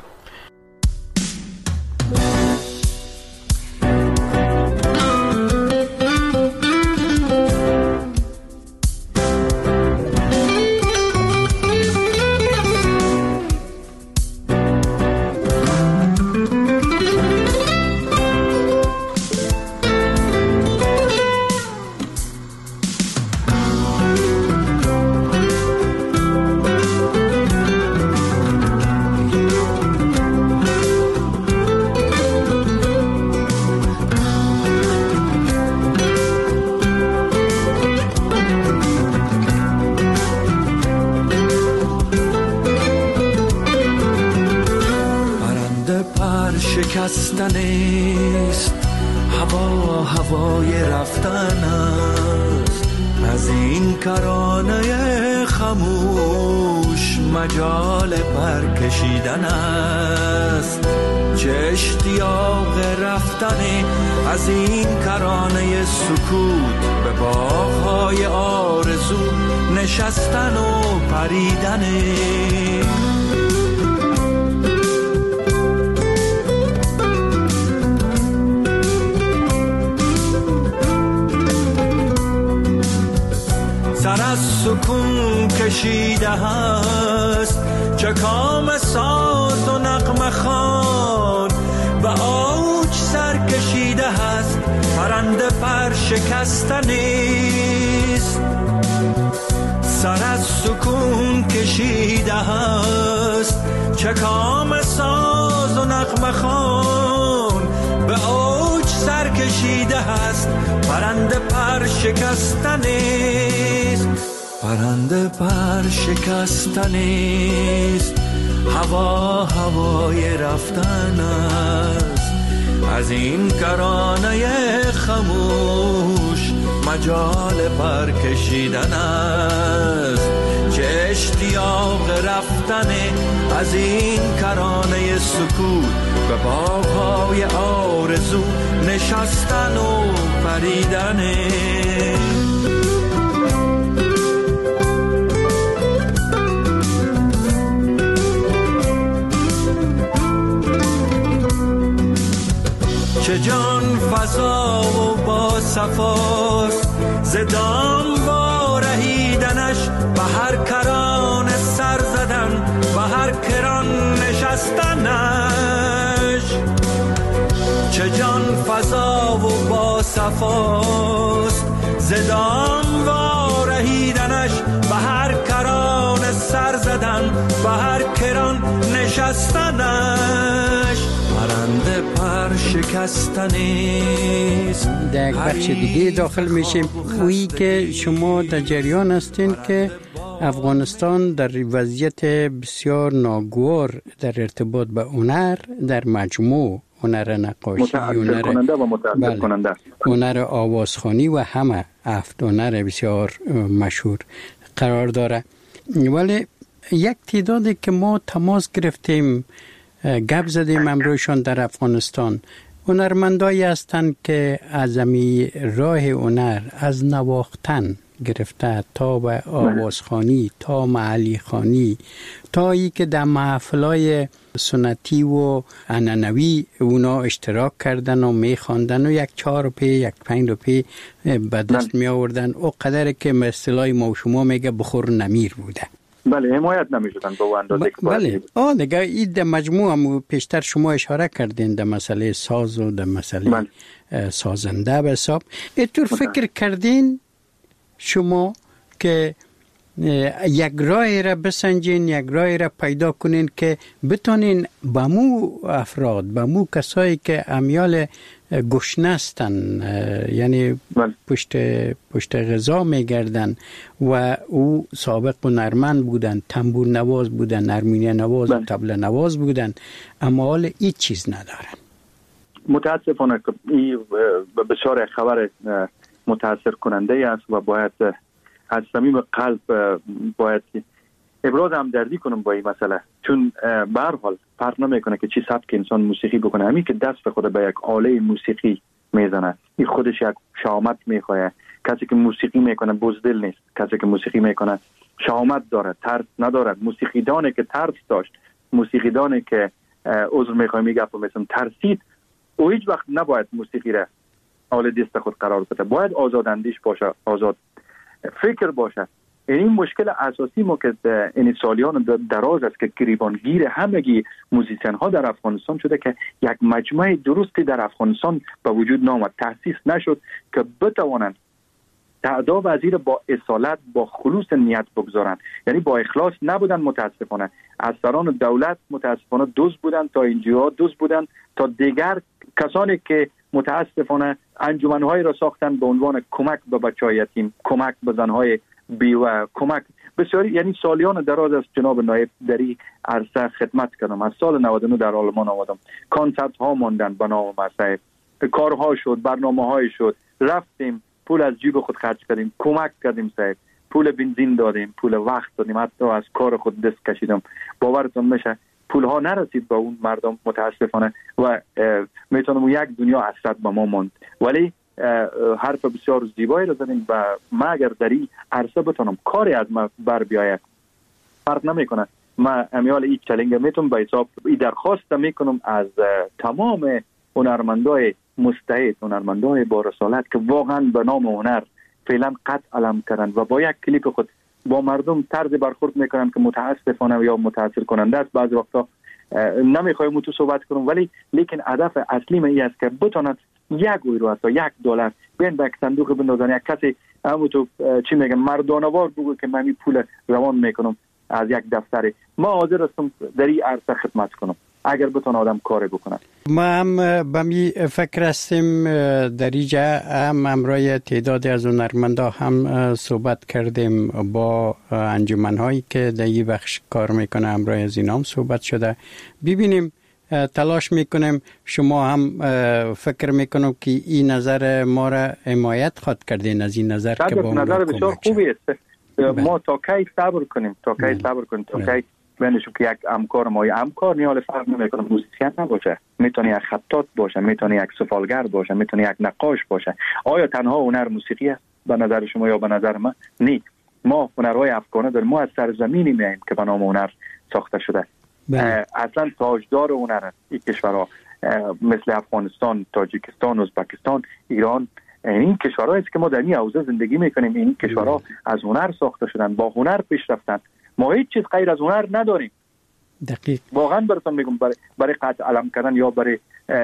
شکستنیست، هوا هوای رفتن است، از این کرانه خموش مجال برکشیدن است. چه اشتیاق رفتنی از این کرانه سکوت به باغ‌های آرزو نشستن و پریدنی. سر از سکون کشیده هست، چه کام ساز و نغمه خوان، و اوج سر کشیده هست، پرنده پر شکسته نیست. سر از سکون کشیده هست، چه کام ساز و نغمه خوان، به اوج سر کشیده هست، پرنده پر شکسته نیست. پرنده پر شکسته نیست، هوا هوای رفتن است، از این کرانه خموش مجال پر کشیدن است. چه اشتیاق رفتن از این کرانه سکوت به باغ‌های آرزو نشستن و پریدن. چه جان فضا و با صفاست، زدام با رهیدنش به هر کران سر زدن، به هر کران نشستنش. چه جان فضا و با صفاست، زدام با رهیدنش به هر کران سر زدن، به هر کران نشستنش. پرنده پر شکستنیست. در یک بخش دیگه داخل میشیم، اویی که شما در جریان هستین که افغانستان در وضعیت بسیار ناگوار در ارتباط به هنر در مجموع، هنر نقاشی، هنر آوازخوانی و همه 7 هنر بسیار مشهور قرار داره. ولی یک تعدادی که ما تماس گرفتیم گپ زدیم امروزشان در افغانستان، هنرمندایی هستند که از راه هنر از نواختن گرفته تا به آوازخوانی، تا محلی خوانی، تا ای که در محفلای سنتی و عنعنوی اونا اشتراک کردن و میخواندن و یک 4 روپیه، یک 5 روپیه به دست می آوردن، او قدر که اصطلاح ما و شما میگه بخور نمیر بوده. بله، حمایت نمیشدن به اون اندازه که بله. دیگه این در مجموع هم پیشتر شما اشاره کردین در مسئله ساز و در مسئله سازنده به حساب. اینطور فکر کردین شما که یک راه را بسنجین، یک راه را پیدا کنین که بتونین به مو افراد، به مو کسایی که امیال گشنه هستن، یعنی پشت غذا میگردن و او سابق هنرمند بودن، تنبور نواز بودن، نرمینه نواز و طبله نواز بودن، اما حال هیچ چیز ندارن. متاسفانه این بسیار خبر متاثر کننده است و باید از صمیم قلب باید ابراز همدردی کنم با این مسئله، چون به هر حال فرق نمیکنه که چی سبک انسان موسیقی بکنه، همین که دست به خود به یک آله موسیقی میزنه این خودش یک شهامت میخواه. کسی که موسیقی میکنه بزدل نیست، کسی که موسیقی میکنه شهامت داره، ترس نداره. موسیقیدانی که ترس داشت، موسیقیدانی که عذر میخواه میگم مثلا ترسید، او هیچ وقت نباید موسیقی را آله دست خود قرار بده، باید آزاد اندیش باشه، آزاد فکر باشه. این مشکل اساسی ما که این سالیان دراز است که گریبانگیر همگی موزیسین ها در افغانستان شده که یک مجموعه درستی در افغانستان به وجود نامد، تأسیس نشد که بتوانند تعدا وزیر با اصالت، با خلوص نیت بگذارند. یعنی با اخلاص نبودن. متاسفانه از سران دولت متاسفانه دزد بودن، تا اینجا دزد بودن، تا دیگر کسانی که متاسفانه انجمن‌های را ساختن به عنوان کمک به بچه‌های یتیم، کمک به زن‌های بیوه، کمک بسیاری. یعنی سالیان دراز است جناب نایب در این عرصه خدمت کردم. از سال 99 در آلمان آمدم، کانسرت ها ماندن به نام مسعود، کارها شد، برنامه‌های شد، رفتیم پول از جیب خود خرج کردیم، کمک کردیم صاحب، پول بنزین دادیم، پول وقت دادیم، حتی از کار خود دست کشیدم. باورتون میشه پول ها نرسید به اون مردم متاسفانه و میتونم یک دنیا حسرت به ما ماند. ولی حرف بسیار زیبایی رو زدیم و ما اگر در این عرصه بتونم کاری از ما بر بیاید فرق نمیکنه. ما امیال این چالنج میتونم به حساب این درخواست میکنم از تمام هنرمندای مستعد، هنرمندای با رسالت که واقعا به نام هنر فعلا قد علم کردن و با یک کلیپ خود با مردم طرز برخورد میکنن که متاسفانه یا متاثر کننده است. بعضی وقتا نمیخوایم تو صحبت کنم، ولی لیکن هدف اصلی من این است که بتونن €1 تا $1 بین به صندوق بندازن. یک کسی همون تو چی میگم مردانوار بگو که من این پول روان میکنم از یک دفتر، ما حاضر هستم در این عرصه خدمت کنم اگر بتونه آدم کاری بکنه. ما هم به می فکر هستیم در اینجا هم امروی تعدادی از هنرمندا هم صحبت کردیم با انجمن‌هایی که در این بخش کار میکنه، امروی از اینا هم صحبت شده. ببینیم تلاش میکنیم شما هم فکر میکنم که این نظر ما را حمایت خواهد کردین از این نظر که با نظر بسیار خوبی است. ما تا کی صبر کنیم، تا کی بینشون که یک همکار ما همکار نیال فرق نمیکنه، موزیسین نباشه، میتونه یک خطاط باشه، میتونه یک سفالگر باشه، میتونه یک نقاش باشه. آیا تنها هنر موسیقی است به نظر شما یا به نظر من؟ نه، ما هنرهای افغانه داریم، ما از سرزمینی میایم که به نام هنر ساخته شده. اصلا تاجدار هنر است این کشورها مثل افغانستان، تاجیکستان، ازبکستان، ایران. این کشورهایی است که ما در این حوزه زندگی میکنیم. این کشورها از هنر ساخته شدن، با هنر پیش رفتن. ما هیچ چیز غیر از هنر نداریم. دقیق. واقعا براتون میگم برای قطع علم کردن یا برای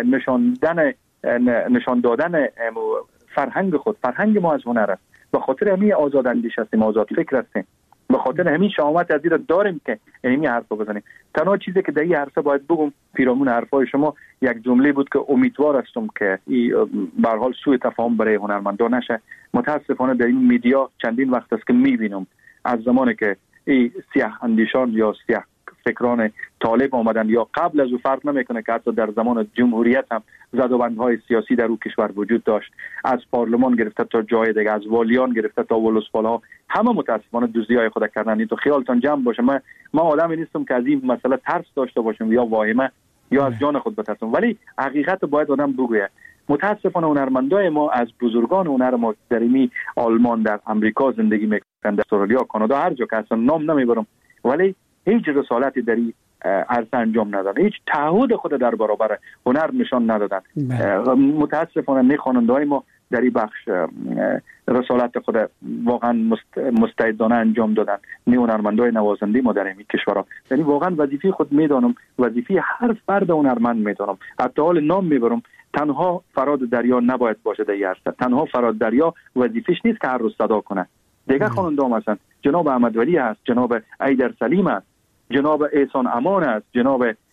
نشان دادن فرهنگ خود، فرهنگ ما از هنر است. به خاطر همین آزاد اندیش هستیم، آزاد فکر هستیم، به خاطر همین شهامت از این داریم که همین حرفا بزنیم. تنها چیزی که در این عرصه باید بگم پیرامون حرفای شما یک جمله بود که امیدوار هستم که به هر حال سوء تفاهم برای هنرمندان نشه. متاسفانه در این میدیا چندین وقت است که میبینم از زمانی که این سیاه اندیشان یا سیاه فکران طالب آمدن یا قبل از او فرق نمیکنه که حتی در زمان جمهوریت هم زدوبندهای سیاسی در او کشور وجود داشت، از پارلمان گرفته تا جای دیگه، از والیان گرفته تا ولسوالا، همه متاسفانه دوزی‌های خود کردن. این تو خیالتان جمع باشه، ما آدمی نیستم که از این مسئله ترس داشته باشم یا واهمه یا از جان خود بترسم، ولی حقیقت باید آدم بگوید. متاسفانه هنرمندای ما از بزرگان هنر ما در این آلمان، در امریکا زندگی میکنند، در استرالیا، کانادا، هر جا که اصلا نام نمیبرم، ولی هیچ رسالتی در این عرصه انجام ندادن، هیچ تعهد خود در برابر هنر نشان ندادن. متاسفانه نه خواننده‌های ما در این بخش رسالت خود واقعا مستعدانه انجام دادن، نه هنرمندای نوازنده ما در این کشورها. یعنی واقعا وظیفه خود میدانم، وظیفه هر فرد هنرمند میدانم. حتی حال نام میبرم، تنها فراد دریا نباید باشه در این عرصه. تنها فراد دریا وظیفش نیست که هر روز صدا کنه. دیگه خواننده هم هستن، جناب احمد ولی هست، جناب ایدر سلیم است، جناب احسان امان است، جناب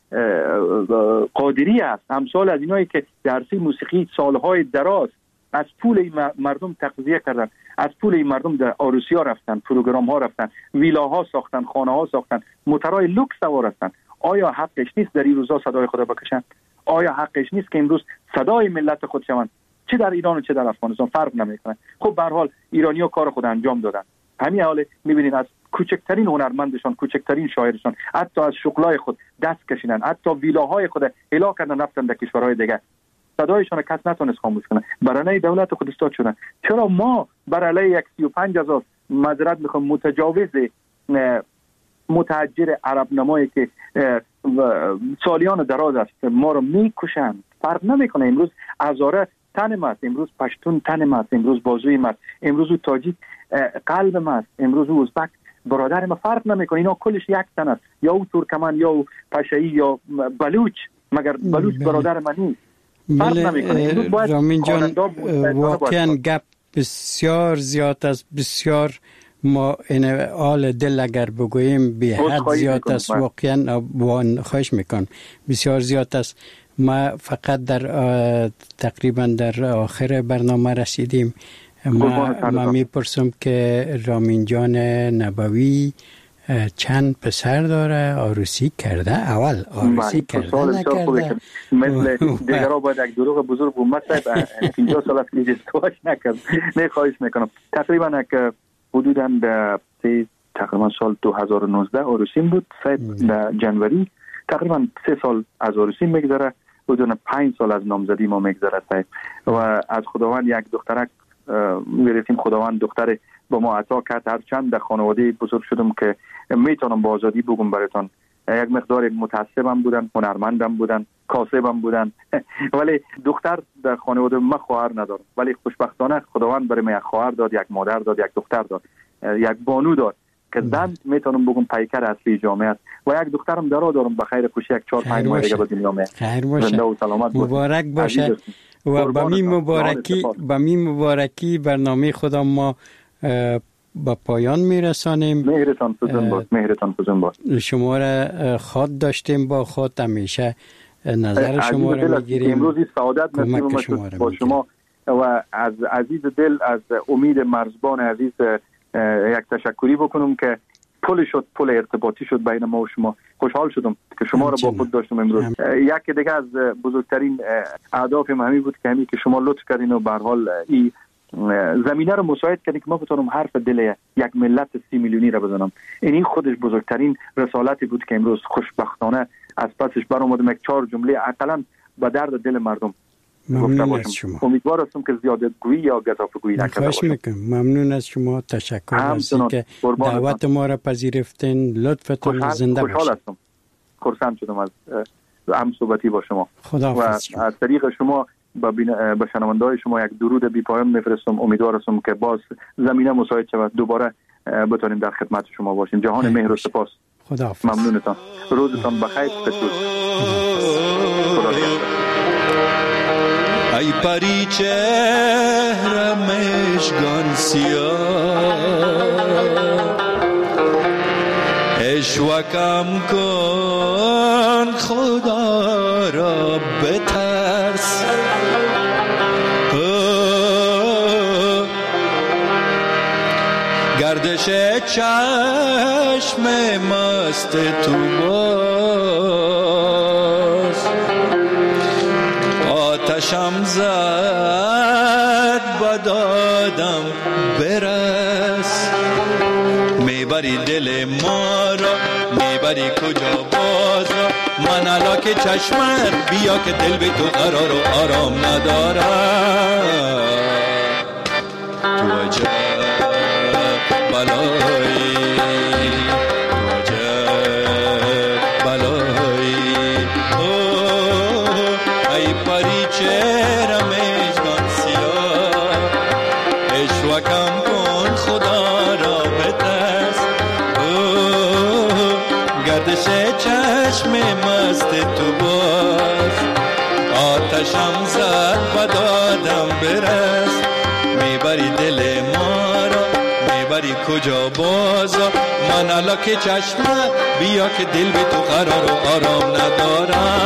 قادری است، امثال از اینایی که در عرصه موسیقی سالهای دراز از پول مردم تغذیه کردن، از پول این مردم در عروسی ها رفتن، پروگرام ها رفتن، ویلاها ساختن، خانه ها ساختن، موترهای لوکس سوار هستن. آیا حقش نیست در این روزا صدای خود بکشن؟ آیا حقش نیست که امروز صدای ملت خود شوند؟ چه در ایران و چه در افغانستان فرق نمیکنه. خب به هر حال ایرانی‌ها کار خود انجام دادن. همین حال می‌بینید از کوچکترین هنرمندشان، کوچکترین شاعرشان، حتی از شغلای خود دست کشیدن، حتی ویلاهای خود الا کردن رفتن در کشورهای دیگه. صدایشان کس نتونست خاموش کنه. برای دولت خود استاد شدن. چرا ما برای 35,000 معذرت میخوام متجاوز متحجر عرب نمایی که سالیان دراز است ما رو میکشند؟ فرق نمیکنه. امروز هزاره تن است، امروز پشتون تن است، امروز بازوی است، امروز تاجیک قلب است، امروز ازبک برادر ما. فرق نمیکنه. اینا کلش یک تن است، یا او ترکمن یا او پشایی یا بلوچ، مگر بلوچ برادر من نیست. رامین جان، واقعا گپ بسیار زیاد است، بسیار ما این آل دل اگر بگوییم به حد زیاد است، واقعا خواهش میکنم بسیار زیاد است. ما فقط در تقریبا در آخر برنامه رسیدیم. ما میپرسم که رامین جان نبوی چند پسر داره؟ عروسی کرده؟ اول عروسی کرده نکرده؟ مثل دیگرها باید یک دروغ بزرگ بود. صاحب 50 سال است که ازدواج نکرد. نه خواهش میکنم. تقریبا یک حدوداً تقریبا سال 2019 عروسیم بود صاحب، در جنوری. تقریبا 3 سال از عروسی میگذره، حدود 5 سال از نامزدی ما میگذره صاحب. و از خداوند یک دخترک میرسیم. خداوند دختر با ما عطا کرد. هرچند در خانواده بزرگ شدم که میتونم با آزادی بگم براتون، یک مقدار متعصبم بودن، هنرمندم بودن، کاسبم بودن، ولی دختر در خانواده ما خواهر ندارم. ولی خوشبختانه خداوند برای من یک خواهر داد، یک مادر داد، یک دختر داد، یک بانو داد که زن میتونم بگم پیکر اصلی جامعه است. و یک دخترم دارم به خیر خوشی، یک 4-5 ماه دیگه به دنیا میاد. خیر باشه، مبارک باشه. و با می مبارکی برنامه خودم ما با پایان میرسانیم. مهرتان فزون باد. شما را خود داشتیم با خود، همیشه نظر شما را میگیریم. امروز سعادت نصیب شد با شما و از عزیز دل، از امید مرزبان عزیز یک تشکری بکنم که پل ارتباطی شد بین ما و شما. خوشحال شدم که شما را با خود داشتم امروز. یک دیگه از بزرگترین اهدافم همین بود که شما لطف کردین و به هر حال این زمینه رو مساعد کردین که ما بتونم حرف دل یک ملت 30 میلیونی را بزنم. این خودش بزرگترین رسالتی بود که امروز خوشبختانه از پسش برآمدم. یک 4 جمله اقلا به درد دل مردم ممنون از شما. امیدوار هستم که زیاده گویی یا گزافه گویی نکرده باشم. ممنون از شما. تشکر از اینکه دعوت ما را پذیرفتین. لطفتون زنده باشید. خوشحال هستم، خرسند شدم از هم صحبتی با شما. خداحافظ. و از طریق شما به شنونده‌های شما یک درود بی پایان میفرستم. امیدوار هستم که باز زمینه مساعد شود دوباره بتونیم در خدمت شما باشیم. جهان مهر و سپاس. خداحافظ. ممنونتان. روزتان بخیر. خدا ای پری چهره مشگان سیاه، اشوکم کن خدا را بترس. گردش چشم مست تو باز، آتشم زد بدادم برس. میبری دل ما را، میبری کجا باز را؟ من علا که چشمت بیا که دل به تو قرار و آرام ندارم. تو عجب بلایی، تو عجب بلایی. ای پری چهره مژگان سیاه، اشوکم کن خدا را بترس. گردش چشم مست تو باز، آتشم زد و دادم برس. میبری دل ما را، میبری بری کجا بازا من الا که چشمه بیا که دل به تو قرار و آرام ندارم